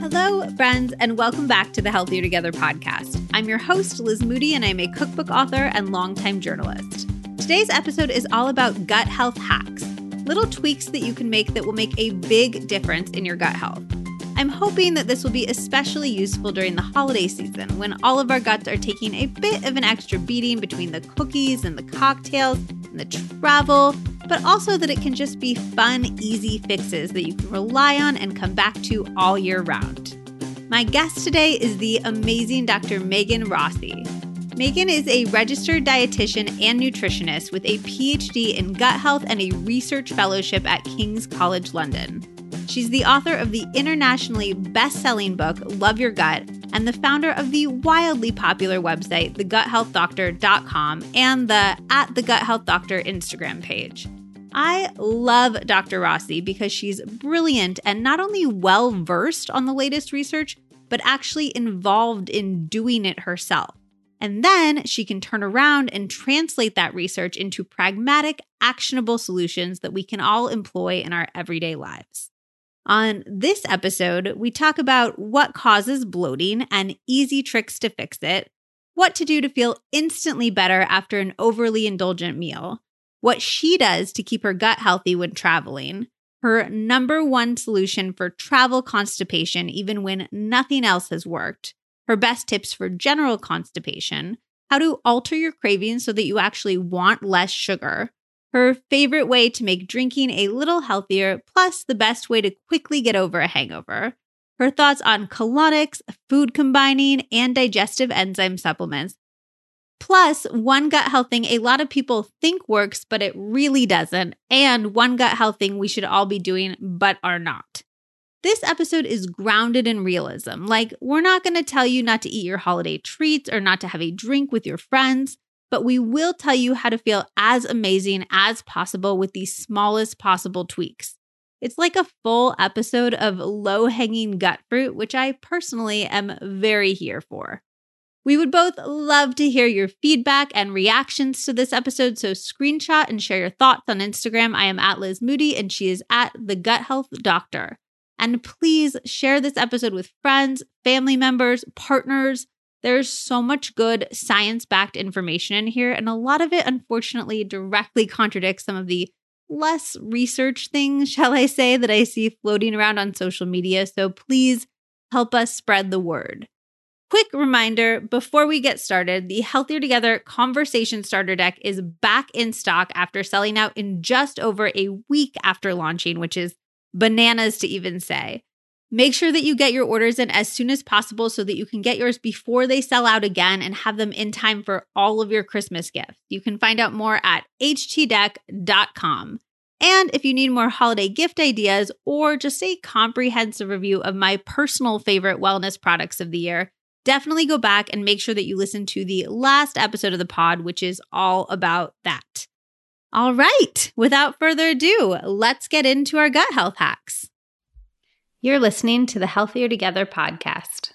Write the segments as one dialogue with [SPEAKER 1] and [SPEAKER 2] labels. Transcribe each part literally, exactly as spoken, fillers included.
[SPEAKER 1] Hello, friends, and welcome back to the Healthier Together podcast. I'm your host, Liz Moody, and I'm a cookbook author and longtime journalist. Today's episode is all about gut health hacks, little tweaks that you can make that will make a big difference in your gut health. I'm hoping that this will be especially useful during the holiday season when all of our guts are taking a bit of an extra beating between the cookies and the cocktails and the travel, but also that it can just be fun, easy fixes that you can rely on and come back to all year round. My guest today is the amazing Doctor Megan Rossi. Megan is a registered dietitian and nutritionist with a P H D in gut health and a research fellowship at King's College London. She's the author of the internationally best-selling book, Love Your Gut, and the founder of the wildly popular website, the gut health doctor dot com, and the at the gut health doctor Instagram page. I love Doctor Rossi because she's brilliant and not only well-versed on the latest research, but actually involved in doing it herself. And then she can turn around and translate that research into pragmatic, actionable solutions that we can all employ in our everyday lives. On this episode, we talk about what causes bloating and easy tricks to fix it, what to do to feel instantly better after an overly indulgent meal, what she does to keep her gut healthy when traveling, her number one solution for travel constipation even when nothing else has worked, her best tips for general constipation, how to alter your cravings so that you actually want less sugar, her favorite way to make drinking a little healthier, plus the best way to quickly get over a hangover, her thoughts on colonics, food combining, and digestive enzyme supplements, plus one gut health thing a lot of people think works, but it really doesn't, and one gut health thing we should all be doing, but are not. This episode is grounded in realism. Like, we're not going to tell you not to eat your holiday treats or not to have a drink with your friends, but we will tell you how to feel as amazing as possible with the smallest possible tweaks. It's like a full episode of low-hanging gut fruit, which I personally am very here for. We would both love to hear your feedback and reactions to this episode, so screenshot and share your thoughts on Instagram. I am at Liz Moody, and she is at The Gut Health Doctor. And please share this episode with friends, family members, partners. There's so much good science-backed information in here, and a lot of it, unfortunately, directly contradicts some of the less research things, shall I say, that I see floating around on social media. So please help us spread the word. Quick reminder, before we get started, the Healthier Together Conversation Starter Deck is back in stock after selling out in just over a week after launching, which is bananas to even say. Make sure that you get your orders in as soon as possible so that you can get yours before they sell out again and have them in time for all of your Christmas gifts. You can find out more at h t deck dot com. And if you need more holiday gift ideas or just a comprehensive review of my personal favorite wellness products of the year, definitely go back and make sure that you listen to the last episode of the pod, which is all about that. All right, without further ado, let's get into our gut health hacks. You're listening to the Healthier Together podcast.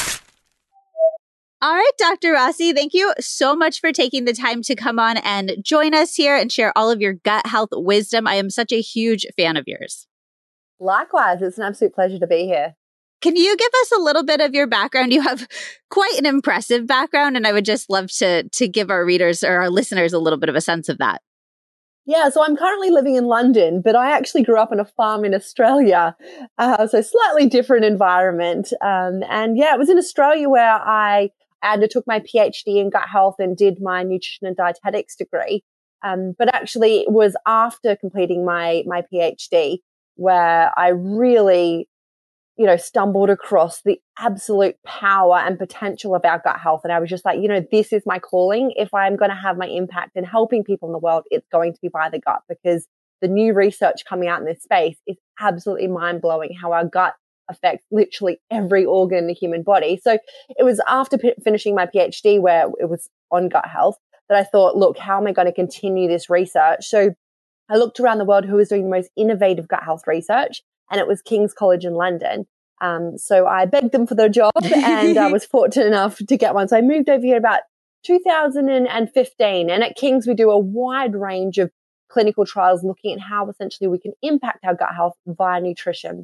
[SPEAKER 1] All right, Doctor Rossi, thank you so much for taking the time to come on and join us here and share all of your gut health wisdom. I am such a huge fan of yours.
[SPEAKER 2] Likewise, it's an absolute pleasure to be here.
[SPEAKER 1] Can you give us a little bit of your background? You have quite an impressive background, and I would just love to, to give our readers or our listeners a little bit of a sense of that.
[SPEAKER 2] Yeah, so I'm currently living in London, but I actually grew up on a farm in Australia, uh, so slightly different environment. Um, and yeah, it was in Australia where I undertook my P H D in gut health and did my nutrition and dietetics degree. Um, but actually, it was after completing my my P H D where I really, you know, stumbled across the absolute power and potential of our gut health. And I was just like, you know, this is my calling. If I'm going to have my impact in helping people in the world, it's going to be by the gut, because the new research coming out in this space is absolutely mind blowing how our gut affects literally every organ in the human body. So it was after p- finishing my P H D where it was on gut health that I thought, look, how am I going to continue this research? So I looked around the world who was doing the most innovative gut health research, and it was King's College in London. Um, so I begged them for their job, and I was fortunate enough to get one. So I moved over here about two thousand fifteen. And at King's, we do a wide range of clinical trials looking at how essentially we can impact our gut health via nutrition.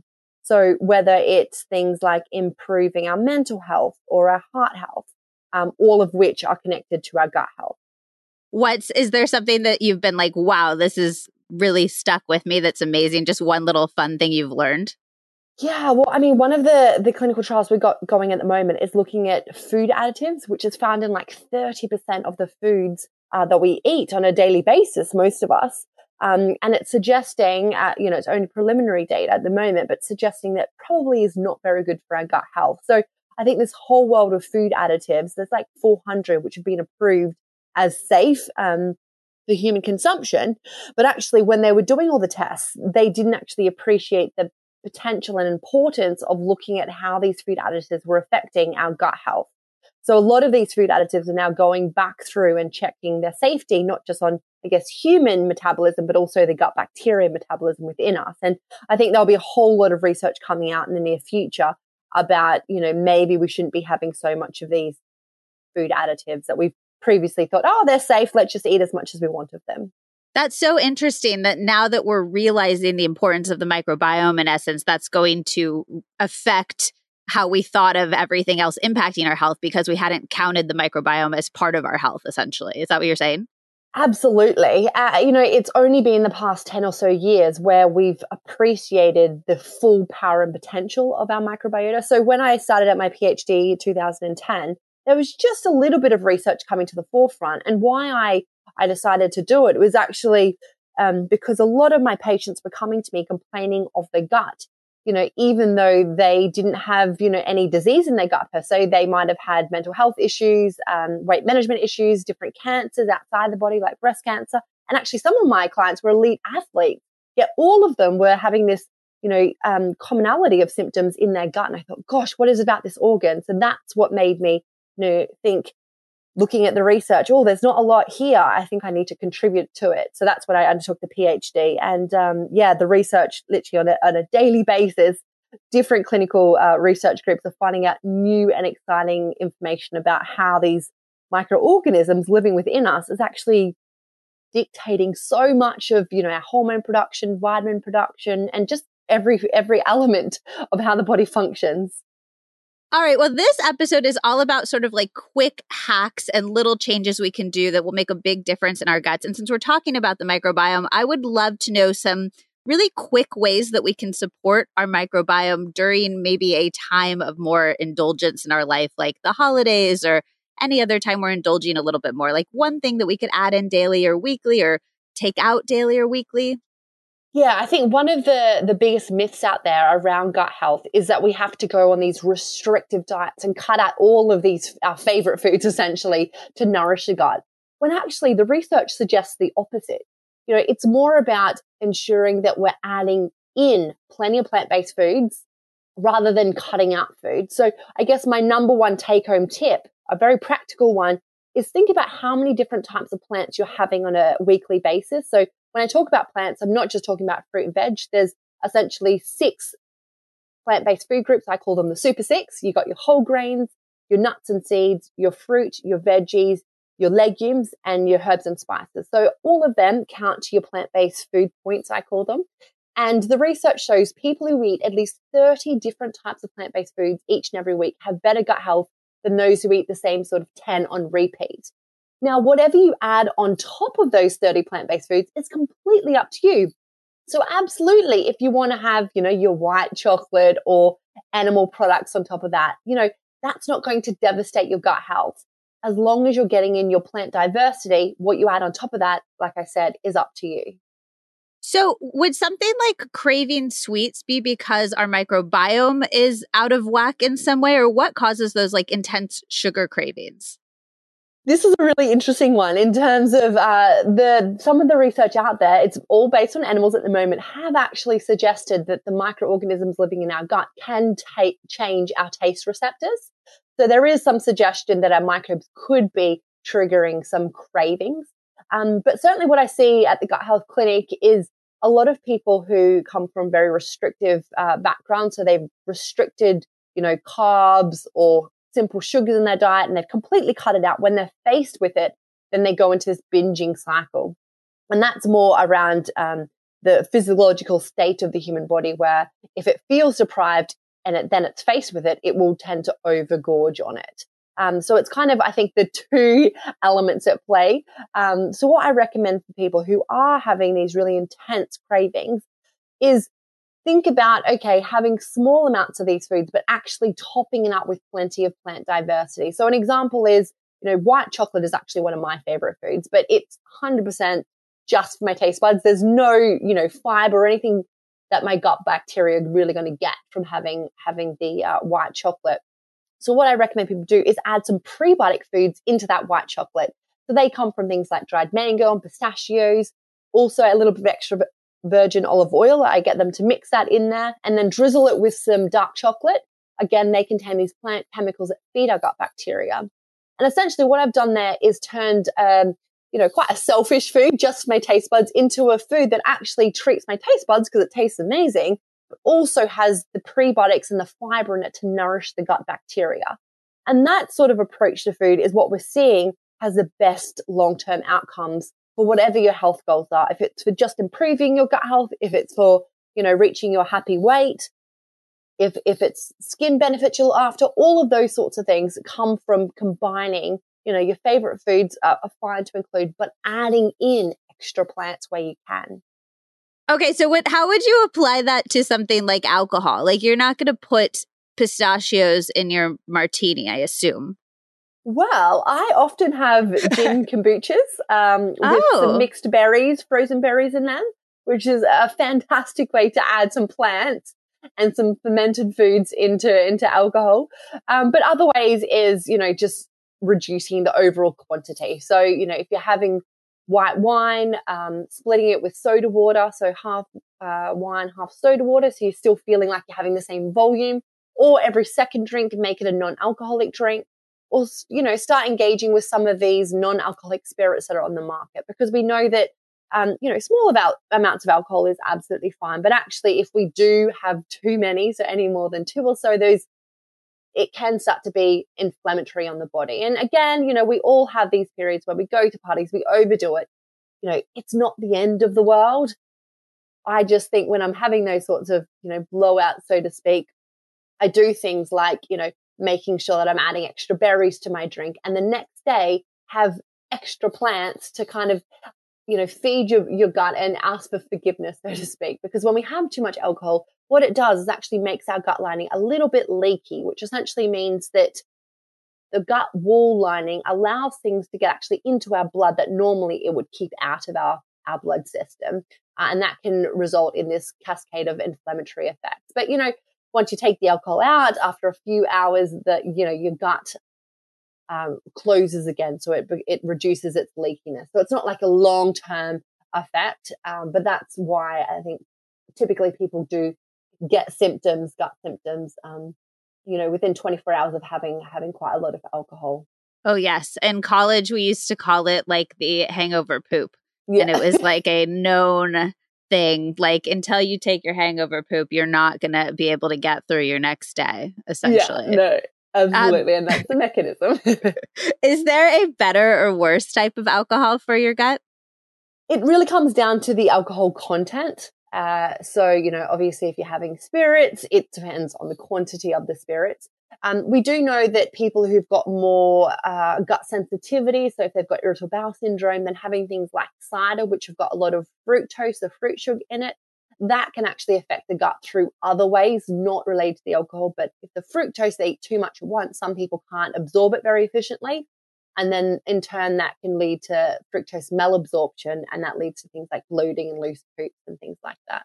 [SPEAKER 2] So whether it's things like improving our mental health or our heart health, um, all of which are connected to our gut health.
[SPEAKER 1] What's, is there something that you've been like, wow, this is really stuck with me, that's amazing? Just one little fun thing you've learned?
[SPEAKER 2] Yeah, well, I mean, one of the, the clinical trials we've got going at the moment is looking at food additives, which is found in like thirty percent of the foods uh, that we eat on a daily basis, most of us. Um, and it's suggesting, uh, you know, it's only preliminary data at the moment, but suggesting that probably is not very good for our gut health. So I think this whole world of food additives, there's like four hundred which have been approved as safe um, for human consumption. But actually, when they were doing all the tests, they didn't actually appreciate the potential and importance of looking at how these food additives were affecting our gut health. So a lot of these food additives are now going back through and checking their safety, not just on, I guess, human metabolism, but also the gut bacteria metabolism within us. And I think there'll be a whole lot of research coming out in the near future about, you know, maybe we shouldn't be having so much of these food additives that we've previously thought, oh, they're safe, let's just eat as much as we want of them.
[SPEAKER 1] That's so interesting that now that we're realizing the importance of the microbiome, in essence, that's going to affect how we thought of everything else impacting our health because we hadn't counted the microbiome as part of our health, essentially. Is that what you're saying?
[SPEAKER 2] Absolutely. Uh, you know, it's only been the past ten or so years where we've appreciated the full power and potential of our microbiota. So when I started at my PhD in two thousand ten, there was just a little bit of research coming to the forefront. And why I, I decided to do it was actually um, because a lot of my patients were coming to me complaining of their gut. You know, even though they didn't have, you know, any disease in their gut per se, they might have had mental health issues, um, weight management issues, different cancers outside the body, like breast cancer. And actually, some of my clients were elite athletes, yet all of them were having this, you know, um, commonality of symptoms in their gut. And I thought, gosh, what is it about this organ? So that's what made me, you know, think, looking at the research, oh, there's not a lot here. I think I need to contribute to it. So that's when I undertook the PhD. And um, yeah, the research literally on a, on a daily basis, different clinical uh, research groups are finding out new and exciting information about how these microorganisms living within us is actually dictating so much of, you know, our hormone production, vitamin production, and just every every element of how the body functions.
[SPEAKER 1] All right. Well, this episode is all about sort of like quick hacks and little changes we can do that will make a big difference in our guts. And since we're talking about the microbiome, I would love to know some really quick ways that we can support our microbiome during maybe a time of more indulgence in our life, like the holidays or any other time we're indulging a little bit more. Like one thing that we could add in daily or weekly or take out daily or weekly.
[SPEAKER 2] Yeah, I think one of the, the biggest myths out there around gut health is that we have to go on these restrictive diets and cut out all of these, our favorite foods essentially, to nourish the gut. When actually the research suggests the opposite. You know, it's more about ensuring that we're adding in plenty of plant-based foods rather than cutting out food. So I guess my number one take-home tip, a very practical one, is think about how many different types of plants you're having on a weekly basis. So when I talk about plants, I'm not just talking about fruit and veg. There's essentially six plant-based food groups. I call them the super six. You've got your whole grains, your nuts and seeds, your fruit, your veggies, your legumes, and your herbs and spices. So all of them count to your plant-based food points, I call them. And the research shows people who eat at least thirty different types of plant-based foods each and every week have better gut health than those who eat the same sort of ten on repeat. Now, whatever you add on top of those thirty plant-based foods is completely up to you. So absolutely, if you want to have, you know, your white chocolate or animal products on top of that, you know, that's not going to devastate your gut health. As long as you're getting in your plant diversity, what you add on top of that, like I said, is up to you.
[SPEAKER 1] So would something like craving sweets be because our microbiome is out of whack in some way, or what causes those like intense sugar cravings?
[SPEAKER 2] This is a really interesting one in terms of uh, the some of the research out there. It's all based on animals at the moment, have actually suggested that the microorganisms living in our gut can take change our taste receptors. So there is some suggestion that our microbes could be triggering some cravings. Um, but certainly what I see at the Gut Health Clinic is a lot of people who come from very restrictive uh, backgrounds. So they've restricted, you know, carbs or simple sugars in their diet, and they've completely cut it out. When they're faced with it, then they go into this binging cycle. And that's more around um, the physiological state of the human body where if it feels deprived and it, then it's faced with it, it will tend to overgorge on it. Um, so it's kind of, I think, the two elements at play. Um, so what I recommend for people who are having these really intense cravings is think about, okay, having small amounts of these foods, but actually topping it up with plenty of plant diversity. So an example is, you know, white chocolate is actually one of my favorite foods, but it's one hundred percent just for my taste buds. There's no, you know, fiber or anything that my gut bacteria are really going to get from having, having the uh, white chocolate. So what I recommend people do is add some prebiotic foods into that white chocolate. So they come from things like dried mango and pistachios, also a little bit of extra virgin olive oil. I get them to mix that in there and then drizzle it with some dark chocolate. Again, they contain these plant chemicals that feed our gut bacteria. And essentially what I've done there is turned, um, you know, quite a selfish food, just my taste buds, into a food that actually treats my taste buds because it tastes amazing, but also has the prebiotics and the fiber in it to nourish the gut bacteria. And that sort of approach to food is what we're seeing has the best long-term outcomes for whatever your health goals are. If it's for just improving your gut health, if it's for, you know, reaching your happy weight, if, if it's skin benefits you're after, all of those sorts of things come from combining, you know, your favorite foods are, are fine to include, but adding in extra plants where you can.
[SPEAKER 1] Okay, so what, how would you apply that to something like alcohol? Like you're not going to put pistachios in your martini, I assume.
[SPEAKER 2] Well, I often have gin kombuchas um, with
[SPEAKER 1] Oh.
[SPEAKER 2] some mixed berries, frozen berries in them, which is a fantastic way to add some plants and some fermented foods into, into alcohol. Um, but other ways is, you know, just reducing the overall quantity. So, you know, if you're having white wine, um, splitting it with soda water, so half uh, wine, half soda water, so you're still feeling like you're having the same volume, or every second drink, make it a non-alcoholic drink. Or, you know, start engaging with some of these non-alcoholic spirits that are on the market, because we know that, um, you know, small about amounts of alcohol is absolutely fine. But actually, if we do have too many, so any more than two or so, those, it can start to be inflammatory on the body. And again, you know, we all have these periods where we go to parties, we overdo it. You know, it's not the end of the world. I just think when I'm having those sorts of, you know, blowouts, so to speak, I do things like, you know, making sure that I'm adding extra berries to my drink, and the next day have extra plants to kind of, you know, feed your, your gut and ask for forgiveness, so to speak. Because when we have too much alcohol, what it does is actually makes our gut lining a little bit leaky, which essentially means that the gut wall lining allows things to get actually into our blood that normally it would keep out of our, our blood system. Uh, and that can result in this cascade of inflammatory effects. But, you know, once you take the alcohol out, after a few hours, that, you know, your gut um, closes again, so it it reduces its leakiness. So it's not like a long term effect, um, but that's why I think typically people do get symptoms, gut symptoms, um, you know, within twenty-four hours of having having quite a lot of alcohol.
[SPEAKER 1] Oh yes, in college we used to call it like the hangover poop,
[SPEAKER 2] Yeah.
[SPEAKER 1] and it was like a known thing. Like until you take your hangover poop, you're not going to be able to get through your next day, essentially.
[SPEAKER 2] Yeah, no, absolutely.
[SPEAKER 1] Um,
[SPEAKER 2] and that's the mechanism.
[SPEAKER 1] Is there a better or worse type of alcohol for your gut?
[SPEAKER 2] It really comes down to the alcohol content. Uh, so, you know, obviously if you're having spirits, it depends on the quantity of the spirits. Um, we do know that people who've got more uh, gut sensitivity, so if they've got irritable bowel syndrome, then having things like cider, which have got a lot of fructose, the fruit sugar in it, that can actually affect the gut through other ways, not related to the alcohol. But if the fructose, they eat too much at once, some people can't absorb it very efficiently. And then in turn, that can lead to fructose malabsorption, and that leads to things like bloating and loose poops and things like that.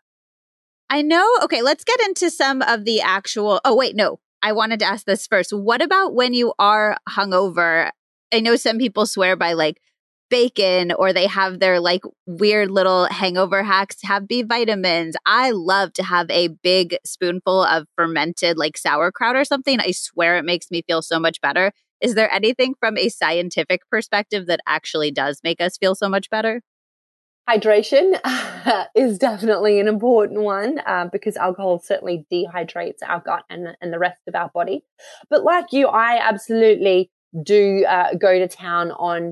[SPEAKER 1] I know. Okay, let's get into some of the actual, oh wait, no. I wanted to ask this first. What about when you are hungover? I know some people swear by like bacon, or they have their like weird little hangover hacks, have B vitamins. I love to have a big spoonful of fermented like sauerkraut or something. I swear it makes me feel so much better. Is there anything from a scientific perspective that actually does make us feel so much better?
[SPEAKER 2] Hydration is definitely an important one uh, because alcohol certainly dehydrates our gut and, and the rest of our body. But like you, I absolutely do uh, go to town on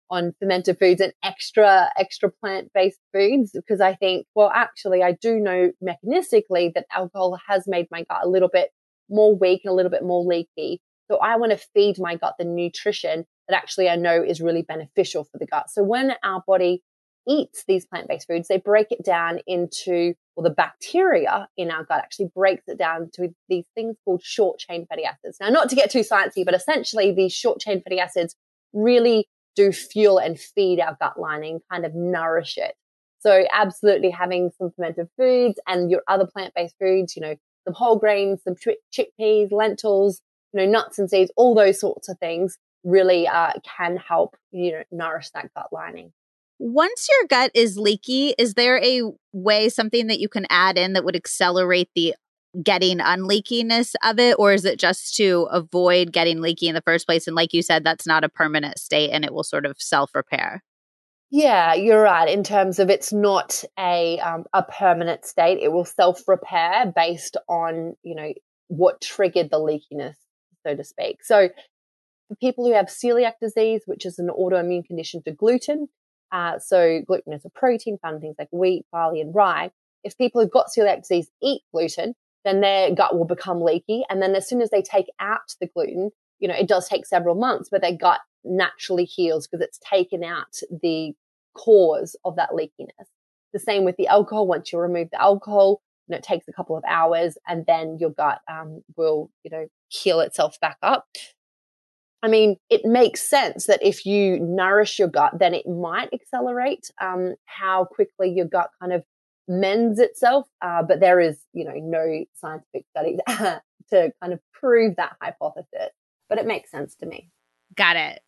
[SPEAKER 2] on fermented foods and extra, extra plant-based foods, because I think, well, actually, I do know mechanistically that alcohol has made my gut a little bit more weak and a little bit more leaky. So I want to feed my gut the nutrition that actually I know is really beneficial for the gut. So when our body eats these plant-based foods, they break it down into, well, the bacteria in our gut actually breaks it down to these things called short-chain fatty acids. Now, not to get too sciencey, but essentially these short-chain fatty acids really do fuel and feed our gut lining, kind of nourish it. So absolutely having some fermented foods and your other plant-based foods, you know, some whole grains, some chick- chickpeas, lentils, you know, nuts and seeds, all those sorts of things really uh, can help, you know, nourish that gut lining.
[SPEAKER 1] Once your gut is leaky, is there a way, something that you can add in that would accelerate the getting unleakiness of it? Or is it just to avoid getting leaky in the first place? And like you said, that's not a permanent state and it will sort of self-repair.
[SPEAKER 2] Yeah, you're right. In terms of it's not a um, a permanent state. It will self-repair based on, you know, what triggered the leakiness, so to speak. So for people who have celiac disease, which is an autoimmune condition to gluten, uh, so gluten is a protein found in things like wheat, barley, and rye. If people who've got celiac disease eat gluten, then their gut will become leaky. And then as soon as they take out the gluten, you know, it does take several months, but their gut naturally heals because it's taken out the cause of that leakiness. The same with the alcohol. Once you remove the alcohol, you know, it takes a couple of hours and then your gut um, will, you know, heal itself back up. I mean, it makes sense that if you nourish your gut, then it might accelerate um, how quickly your gut kind of mends itself. Uh, but there is, you know, no scientific studies to kind of prove that hypothesis. But it makes sense to me.
[SPEAKER 1] Got it.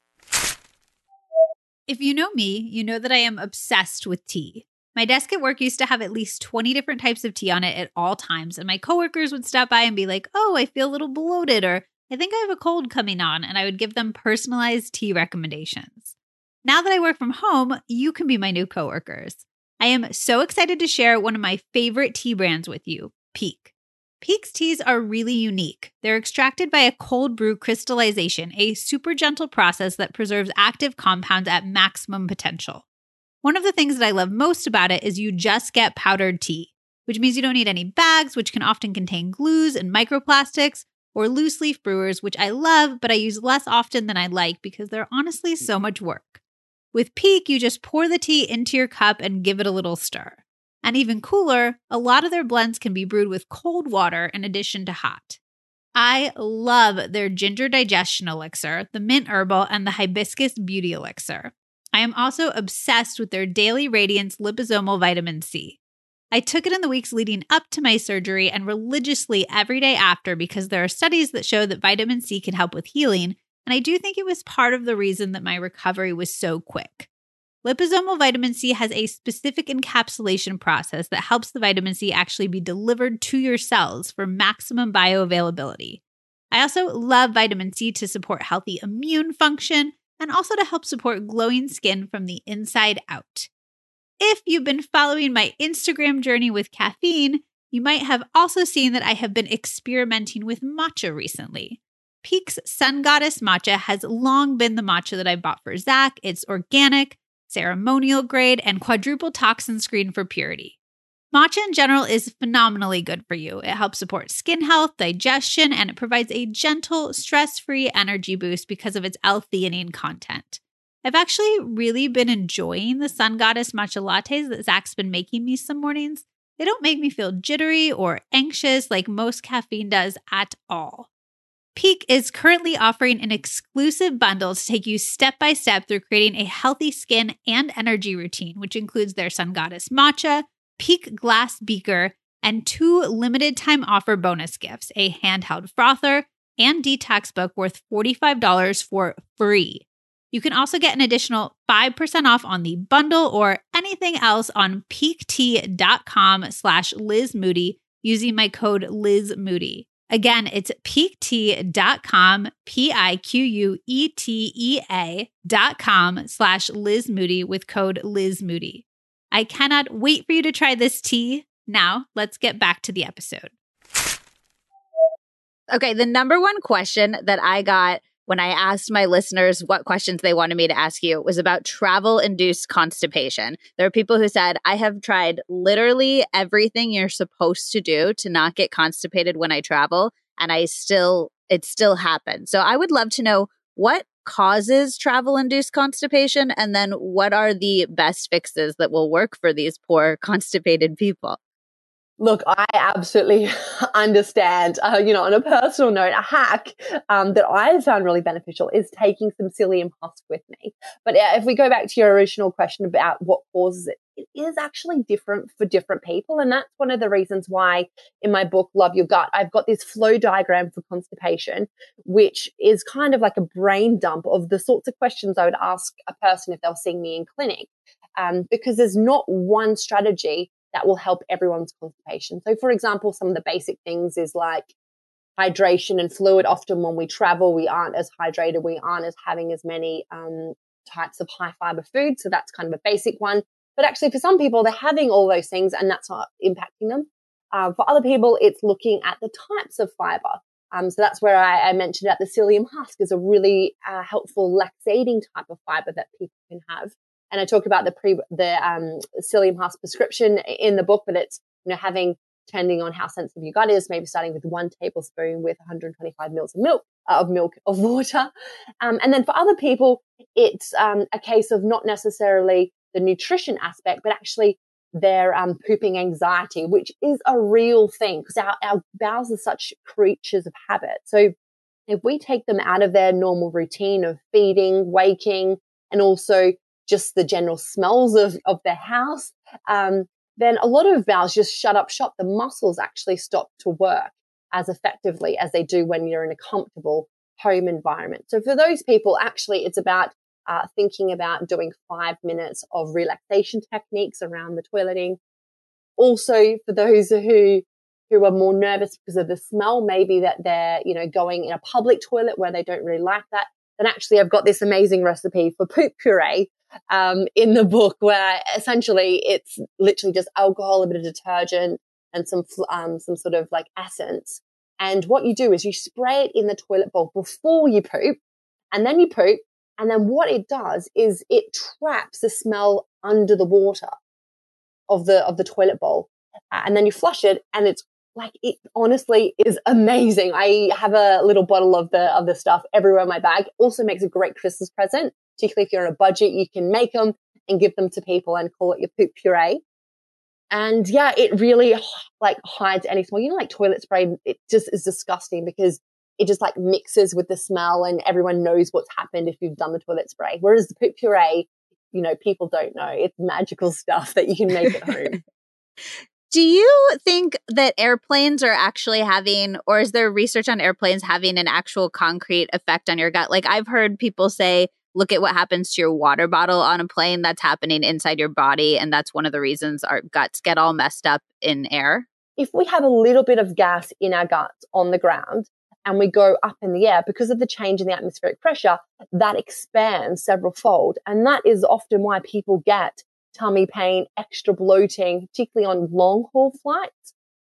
[SPEAKER 1] If you know me, you know that I am obsessed with tea. My desk at work used to have at least twenty different types of tea on it at all times. And my coworkers would stop by and be like, oh, I feel a little bloated, or I think I have a cold coming on, and I would give them personalized tea recommendations. Now that I work from home, you can be my new coworkers. I am so excited to share one of my favorite tea brands with you, Pique. Pique's teas are really unique. They're extracted by a cold brew crystallization, a super gentle process that preserves active compounds at maximum potential. One of the things that I love most about it is you just get powdered tea, which means you don't need any bags, which can often contain glues and microplastics, or loose leaf brewers, which I love, but I use less often than I like because they're honestly so much work. With Pique, you just pour the tea into your cup and give it a little stir. And even cooler, a lot of their blends can be brewed with cold water in addition to hot. I love their ginger digestion elixir, the mint herbal, and the hibiscus beauty elixir. I am also obsessed with their Daily Radiance liposomal vitamin C. I took it in the weeks leading up to my surgery and religiously every day after because there are studies that show that vitamin C can help with healing, and I do think it was part of the reason that my recovery was so quick. Liposomal vitamin C has a specific encapsulation process that helps the vitamin C actually be delivered to your cells for maximum bioavailability. I also love vitamin C to support healthy immune function and also to help support glowing skin from the inside out. If you've been following my Instagram journey with caffeine, you might have also seen that I have been experimenting with matcha recently. Pique's Sun Goddess matcha has long been the matcha that I bought for Zach. It's organic, ceremonial grade, and quadruple toxin screen for purity. Matcha in general is phenomenally good for you. It helps support skin health, digestion, and it provides a gentle, stress-free energy boost because of its L-theanine content. I've actually really been enjoying the Sun Goddess matcha lattes that Zach's been making me some mornings. They don't make me feel jittery or anxious like most caffeine does at all. Pique is currently offering an exclusive bundle to take you step by step through creating a healthy skin and energy routine, which includes their Sun Goddess matcha, Pique glass beaker, and two limited time offer bonus gifts, a handheld frother and detox book worth forty-five dollars for free. You can also get an additional five percent off on the bundle or anything else on piquetea.com slash Liz Moody using my code Liz Moody. Again, it's piquetea.com, P-I-Q-U-E-T-E-A dot com slash Liz Moody with code Liz Moody. I cannot wait for you to try this tea. Now, let's get back to the episode. Okay, the number one question that I got when I asked my listeners what questions they wanted me to ask you, it was about travel-induced constipation. There are people who said, I have tried literally everything you're supposed to do to not get constipated when I travel, and I still, it still happens. So I would love to know what causes travel-induced constipation, and then what are the best fixes that will work for these poor constipated people?
[SPEAKER 2] Look, I absolutely understand. Uh, you know, on a personal note, a hack um, that I have found really beneficial is taking some psyllium husk with me. But uh, if we go back to your original question about what causes it, it is actually different for different people. And that's one of the reasons why in my book, Love Your Gut, I've got this flow diagram for constipation, which is kind of like a brain dump of the sorts of questions I would ask a person if they were seeing me in clinic. Um, because there's not one strategy that will help everyone's constipation. So, for example, some of the basic things is like hydration and fluid. Often when we travel, we aren't as hydrated. We aren't as having as many um, types of high fiber food. So that's kind of a basic one. But actually, for some people, they're having all those things and that's not impacting them. Uh, for other people, it's looking at the types of fiber. Um, so that's where I, I mentioned that the psyllium husk is a really uh, helpful laxating type of fiber that people can have. And I talk about the pre, the um, psyllium husk prescription in the book, but it's, you know, having, depending on how sensitive your gut is, maybe starting with one tablespoon with one hundred twenty-five mils of milk, uh, of milk, of water. Um, and then for other people, it's um, a case of not necessarily the nutrition aspect, but actually their um, pooping anxiety, which is a real thing because our, our bowels are such creatures of habit. So if we take them out of their normal routine of feeding, waking, and also just the general smells of, of their house, um, then a lot of bowels just shut up shop. The muscles actually stop to work as effectively as they do when you're in a comfortable home environment. So for those people, actually, it's about uh, thinking about doing five minutes of relaxation techniques around the toileting. Also, for those who who are more nervous because of the smell, maybe that they're, you know, going in a public toilet where they don't really like that, then actually I've got this amazing recipe for poop puree um, in the book where essentially it's literally just alcohol, a bit of detergent and some, um, some sort of like essence. And what you do is you spray it in the toilet bowl before you poop and then you poop. And then what it does is it traps the smell under the water of the, of the toilet bowl. Uh, and then you flush it and it's like, it honestly is amazing. I have a little bottle of the, of the stuff everywhere in my bag. Also makes a great Christmas present. Particularly if you're on a budget, you can make them and give them to people and call it your poop puree. And yeah, it really like hides any smell. You know, like toilet spray, it just is disgusting because it just like mixes with the smell and everyone knows what's happened if you've done the toilet spray. Whereas the poop puree, you know, people don't know. It's magical stuff that you can make at home.
[SPEAKER 1] Do you think that airplanes are actually having, or is there research on airplanes having an actual concrete effect on your gut? Like I've heard people say, look at what happens to your water bottle on a plane. That's happening inside your body. And that's one of the reasons our guts get all messed up in air.
[SPEAKER 2] If we have a little bit of gas in our guts on the ground and we go up in the air because of the change in the atmospheric pressure, that expands several fold. And that is often why people get tummy pain, extra bloating, particularly on long haul flights.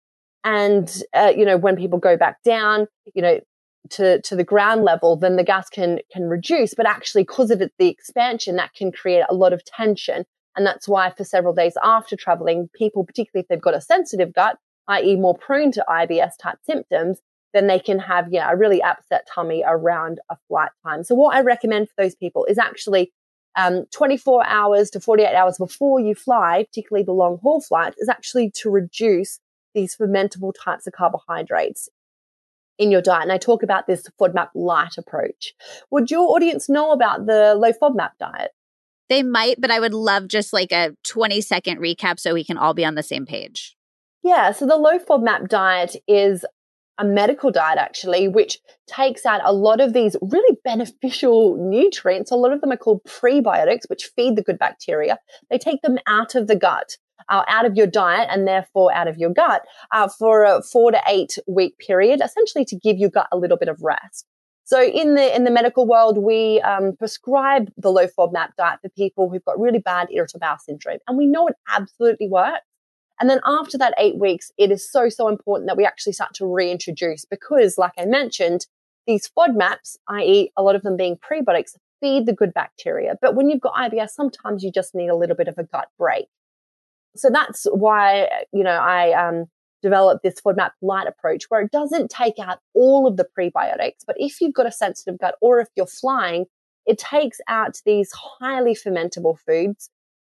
[SPEAKER 2] And, uh, you know, when people go back down, you know, to, to the ground level, then the gas can, can reduce. But actually, because of it, the expansion, that can create a lot of tension. And that's why for several days after traveling, people, particularly if they've got a sensitive gut, that is more prone to I B S type symptoms, then they can have, yeah, a really upset tummy around a flight time. So what I recommend for those people is actually um, twenty-four hours to forty-eight hours before you fly, particularly the long haul flights, is actually to reduce these fermentable types of carbohydrates in your diet. And I talk about this FODMAP light approach. Would your audience know about the low FODMAP diet?
[SPEAKER 1] They might, but I would love just like a twenty second recap so we can all be on the same page.
[SPEAKER 2] Yeah. So the low FODMAP diet is a medical diet actually, which takes out a lot of these really beneficial nutrients. A lot of them are called prebiotics, which feed the good bacteria. They take them out of the gut, uh, out of your diet and therefore out of your gut uh, for a four to eight week period, essentially to give your gut a little bit of rest. So in the in the medical world, we um, prescribe the low FODMAP diet for people who've got really bad irritable bowel syndrome. And we know it absolutely works. And then after that eight weeks, it is so, so important that we actually start to reintroduce because, like I mentioned, these FODMAPs, that is a lot of them being prebiotics, feed the good bacteria. But when you've got I B S, sometimes you just need a little bit of a gut break. So that's why, you know, I um, developed this FODMAP light approach where it doesn't take out all of the prebiotics. But if you've got a sensitive gut or if you're flying, it takes out these highly fermentable foods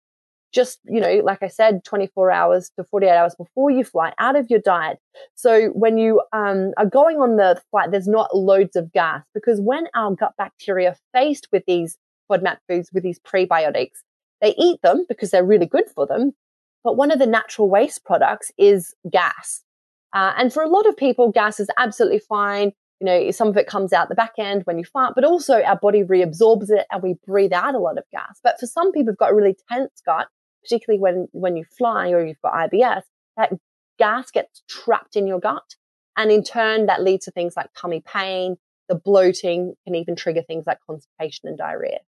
[SPEAKER 2] just, you know, like I said, twenty-four hours to forty-eight hours before you fly out of your diet. So when you um, are going on the flight, there's not loads of gas, because when our gut bacteria are faced with these FODMAP foods, with these prebiotics, they eat them because they're really good for them. But one of the natural waste products is gas. Uh, and for a lot of people, gas is absolutely fine. You know, some of it comes out the back end when you fart, but also our body reabsorbs it and we breathe out a lot of gas. But for some people who've got a really tense gut, particularly when, when you fly or you've got I B S, that gas gets trapped in your gut. And in turn, that leads to things like tummy pain, the bloating can even trigger things like constipation and diarrhea.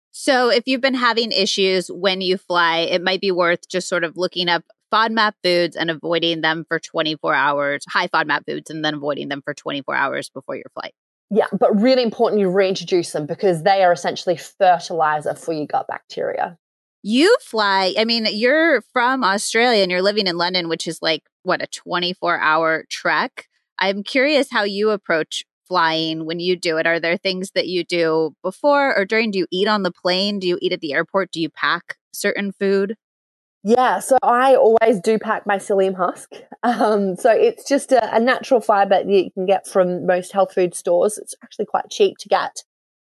[SPEAKER 1] So if you've been having issues when you fly, it might be worth just sort of looking up FODMAP foods and avoiding them for twenty-four hours, high FODMAP foods, and then avoiding them for twenty-four hours before your flight.
[SPEAKER 2] Yeah, but really important you reintroduce them because they are essentially fertilizer for your gut bacteria.
[SPEAKER 1] You fly, I mean, you're from Australia and you're living in London, which is like, what, a twenty-four hour trek. I'm curious how you approach flying when you do it. Are there things that you do before or during? Do you eat on the plane? Do you eat at the airport? Do you pack certain food?
[SPEAKER 2] Yeah, so I always do pack my psyllium husk. Um, so it's just a, a natural fiber that you can get from most health food stores. It's actually quite cheap to get.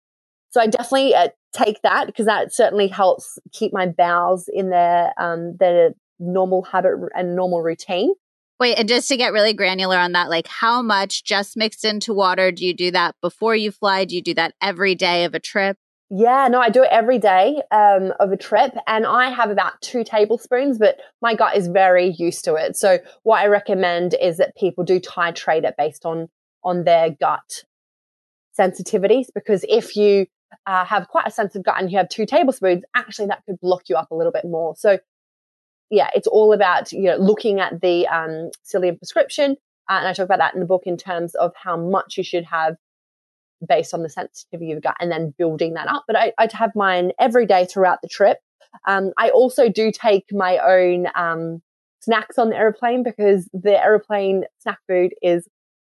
[SPEAKER 2] So I definitely uh, take that because that certainly helps keep my bowels in their um, their normal habit and normal routine.
[SPEAKER 1] Wait, and just to get really granular on that, like how much just mixed into water? Do you do that before you fly? Do you do that every day of a trip?
[SPEAKER 2] Yeah, no, I do it every day um, of a trip, and I have about two tablespoons, but my gut is very used to it. So what I recommend is that people do titrate it based on, on their gut sensitivities, because if you uh, have quite a sensitive gut and you have two tablespoons, actually that could block you up a little bit more. So yeah, it's all about, you know, looking at the um, psyllium prescription, uh, and I talk about that in the book in terms of how much you should have based on the sensitivity of your gut and then building that up. But I, I'd have mine every day throughout the trip. Um, I also do take my own um, snacks on the airplane because the airplane snack food is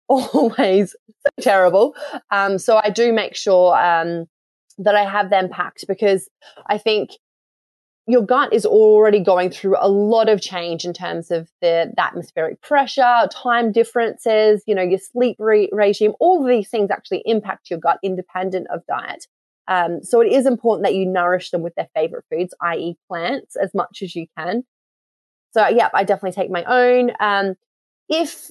[SPEAKER 2] always so terrible. Um, so I do make sure um, that I have them packed because I think your gut is already going through a lot of change in terms of the, the atmospheric pressure, time differences, you know, your sleep re- regime. All of these things actually impact your gut independent of diet. Um, so it is important that you nourish them with their favorite foods, that is plants, as much as you can. So yeah, I definitely take my own. Um, if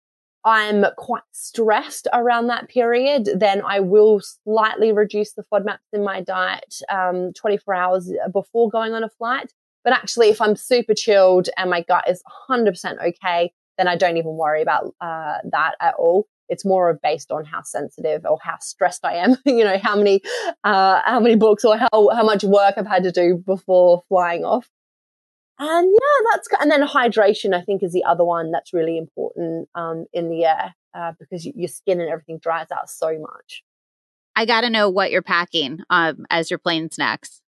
[SPEAKER 2] I'm quite stressed around that period, then I will slightly reduce the FODMAPs in my diet um, twenty-four hours before going on a flight. But actually, if I'm super chilled and my gut is one hundred percent okay, then I don't even worry about uh, that at all. It's more of based on how sensitive or how stressed I am, you know, how many uh, how many books or how, how much work I've had to do before flying off. And yeah, that's, and then hydration, I think, is the other one that's really important um, in the air uh, because your skin and everything dries out so much.
[SPEAKER 1] I got to know what you're packing um, as your plane snacks.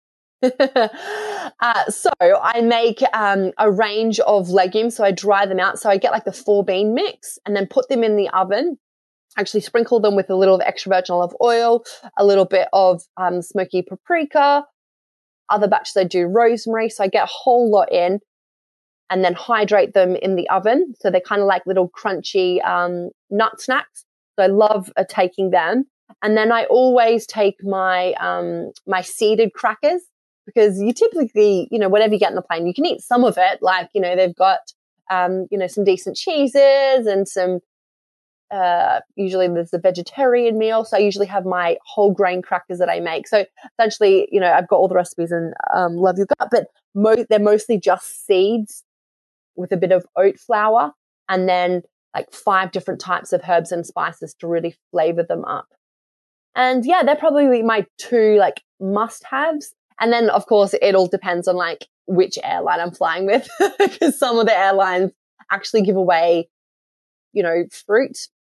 [SPEAKER 2] uh, so I make um, a range of legumes. So I dry them out. So I get like the four bean mix and then put them in the oven. Actually sprinkle them with a little of extra virgin olive oil, a little bit of um, smoky paprika. Other batches I do rosemary. So I get a whole lot in and then hydrate them in the oven. So they're kind of like little crunchy um, nut snacks. So I love uh, taking them. And then I always take my um, my seeded crackers because you typically, you know, whatever you get on the plane, you can eat some of it. Like, you know, they've got, um, you know, some decent cheeses and some, uh, usually there's a vegetarian meal. So I usually have my whole grain crackers that I make. So essentially, you know, I've got all the recipes and um, love your gut, but mo- they're mostly just seeds with a bit of oat flour and then like five different types of herbs and spices to really flavor them up. And yeah, they're probably my two like must haves. And then of course it all depends on like which airline I'm flying with because some of the airlines actually give away, you know, fruit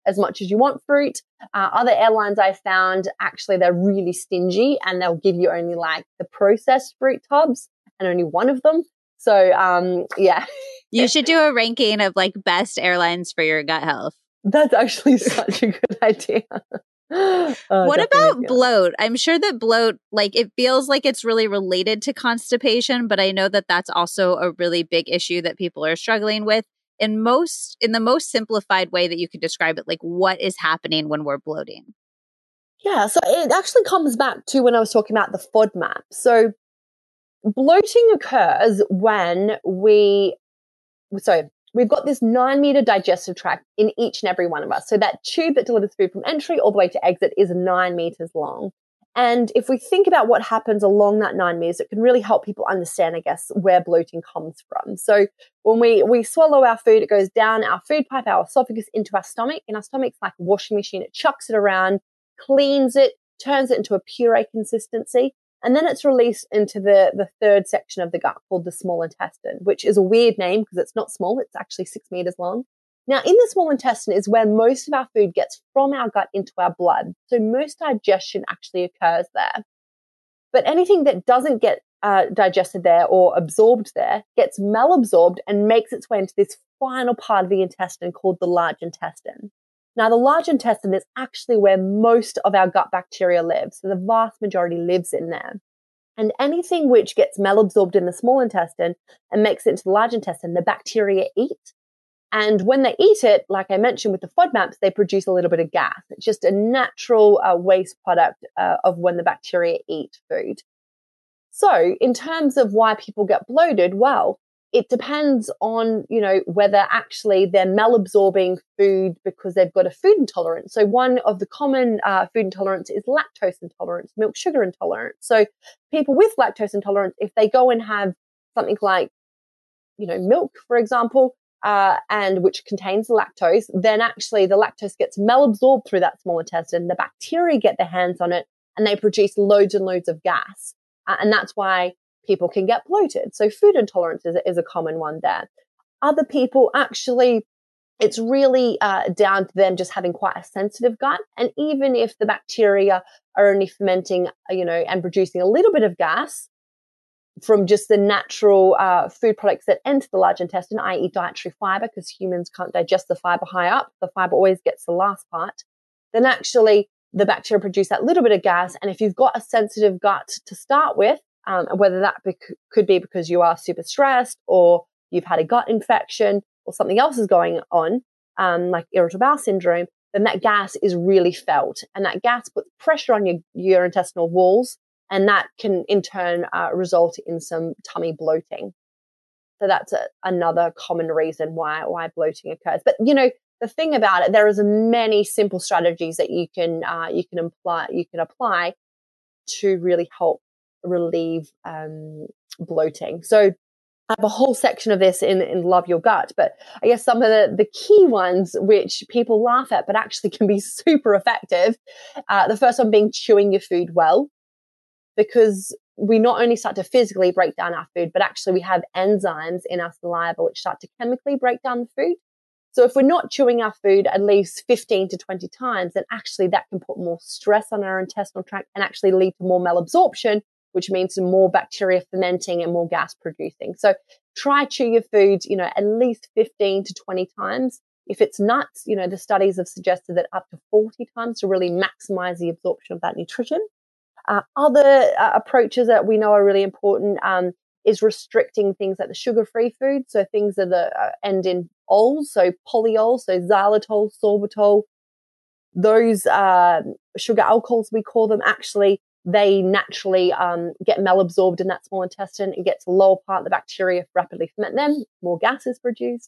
[SPEAKER 2] as much as you want fruit. Uh, other airlines I found, actually, they're really stingy and they'll give you only like the processed fruit tubs and only one of them. So, um, yeah.
[SPEAKER 1] You should do a ranking of like best airlines for your gut health.
[SPEAKER 2] That's actually such a good idea.
[SPEAKER 1] Uh, what about bloat? I'm sure that bloat, like it feels like it's really related to constipation, but I know that that's also a really big issue that people are struggling with. In most, in the most simplified way that you could describe it, like what is happening when we're bloating?
[SPEAKER 2] Yeah, so it actually comes back to when I was talking about the FODMAP. So bloating occurs when we, so we've got this nine meter digestive tract in each and every one of us. So that tube that delivers food from entry all the way to exit is nine meters long. And if we think about what happens along that nine meters, it can really help people understand, I guess, where bloating comes from. So when we, we swallow our food, it goes down our food pipe, our esophagus into our stomach. And our stomach's like a washing machine. It chucks it around, cleans it, turns it into a puree consistency. And then it's released into the, the third section of the gut called the small intestine, which is a weird name because it's not small. It's actually six meters long. Now, in the small intestine is where most of our food gets from our gut into our blood. So most digestion actually occurs there. But anything that doesn't get uh, digested there or absorbed there gets malabsorbed and makes its way into this final part of the intestine called the large intestine. Now, the large intestine is actually where most of our gut bacteria lives. So the vast majority lives in there. And anything which gets malabsorbed in the small intestine and makes it into the large intestine, the bacteria eat. And when they eat it, like I mentioned with the FODMAPs, they produce a little bit of gas. It's just a natural uh, waste product uh, of when the bacteria eat food. So in terms of why people get bloated, well, it depends on, you know, whether actually they're malabsorbing food because they've got a food intolerance. So one of the common uh, food intolerance is lactose intolerance, milk sugar intolerance. So people with lactose intolerance, if they go and have something like, you know, milk, for example, uh, and which contains lactose, then actually the lactose gets malabsorbed through that small intestine. The bacteria get their hands on it and they produce loads and loads of gas. Uh, and that's why people can get bloated. So food intolerance is, is a common one there. Other people actually, it's really uh, down to them just having quite a sensitive gut. And even if the bacteria are only fermenting, you know, and producing a little bit of gas from just the natural uh, food products that enter the large intestine, that is dietary fiber, because humans can't digest the fiber high up. The fiber always gets the last part. Then actually the bacteria produce that little bit of gas. And if you've got a sensitive gut to start with, um, whether that bec- could be because you are super stressed or you've had a gut infection or something else is going on, um, like irritable bowel syndrome, then that gas is really felt. And that gas puts pressure on your, your intestinal walls. And that can, in turn, uh, result in some tummy bloating. So that's a, another common reason why why bloating occurs. But you know, the thing about it, there is many simple strategies that you can uh, you can apply you can apply to really help relieve um, bloating. So I have a whole section of this in, in Love Your Gut, but I guess some of the, the key ones which people laugh at, but actually can be super effective. Uh, the first one being chewing your food well. Because we not only start to physically break down our food, but actually we have enzymes in our saliva which start to chemically break down the food. So if we're not chewing our food at least fifteen to twenty times, then actually that can put more stress on our intestinal tract and actually lead to more malabsorption, which means more bacteria fermenting and more gas producing. So try chew your food, you know, at least fifteen to twenty times. If it's nuts, you know, the studies have suggested that up to forty times to really maximize the absorption of that nutrition. Uh, other uh, approaches that we know are really important um, is restricting things like the sugar-free food. So things that are, uh, end in ols, so polyols, so xylitol, sorbitol, those uh, sugar alcohols, we call them, actually, they naturally um, get malabsorbed in that small intestine. It gets the lower part of the bacteria rapidly ferment them, more gas is produced.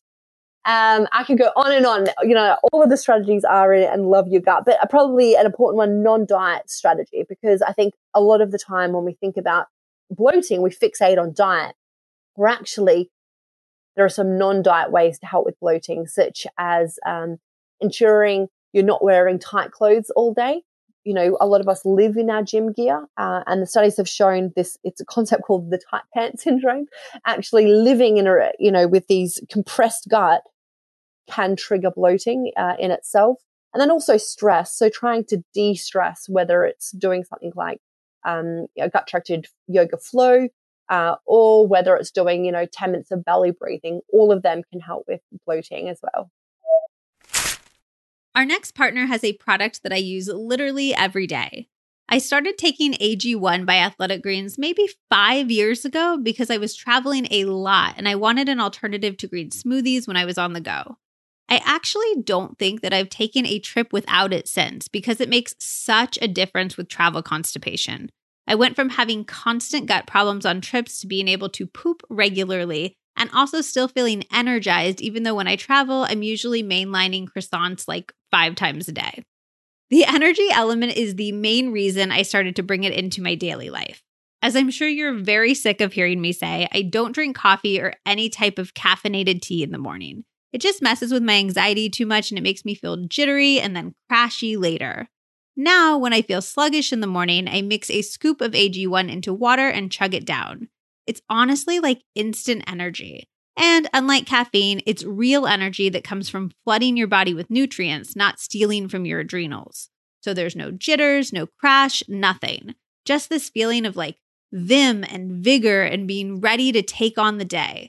[SPEAKER 2] Um, I could go on and on. You know, all of the strategies are in it and Love Your Gut, but probably an important one, non-diet strategy, because I think a lot of the time when we think about bloating, we fixate on diet. Where actually there are some non-diet ways to help with bloating, such as um, ensuring you're not wearing tight clothes all day. You know, a lot of us live in our gym gear, uh, and the studies have shown this. It's a concept called the tight pants syndrome. Actually, living in a, you know, with these compressed gut can trigger bloating uh, in itself. And then also stress. So trying to de-stress, whether it's doing something like um, you know, gut-directed yoga flow, uh, or whether it's doing, you know, ten minutes of belly breathing, all of them can help with bloating as well.
[SPEAKER 1] Our next partner has a product that I use literally every day. I started taking A G one by Athletic Greens maybe five years ago because I was traveling a lot and I wanted an alternative to green smoothies when I was on the go. I actually don't think that I've taken a trip without it since because it makes such a difference with travel constipation. I went from having constant gut problems on trips to being able to poop regularly and also still feeling energized, even though when I travel, I'm usually mainlining croissants like five times a day. The energy element is the main reason I started to bring it into my daily life. As I'm sure you're very sick of hearing me say, I don't drink coffee or any type of caffeinated tea in the morning. It just messes with my anxiety too much and it makes me feel jittery and then crashy later. Now, when I feel sluggish in the morning, I mix a scoop of A G one into water and chug it down. It's honestly like instant energy. And unlike caffeine, it's real energy that comes from flooding your body with nutrients, not stealing from your adrenals. So there's no jitters, no crash, nothing. Just this feeling of like vim and vigor and being ready to take on the day.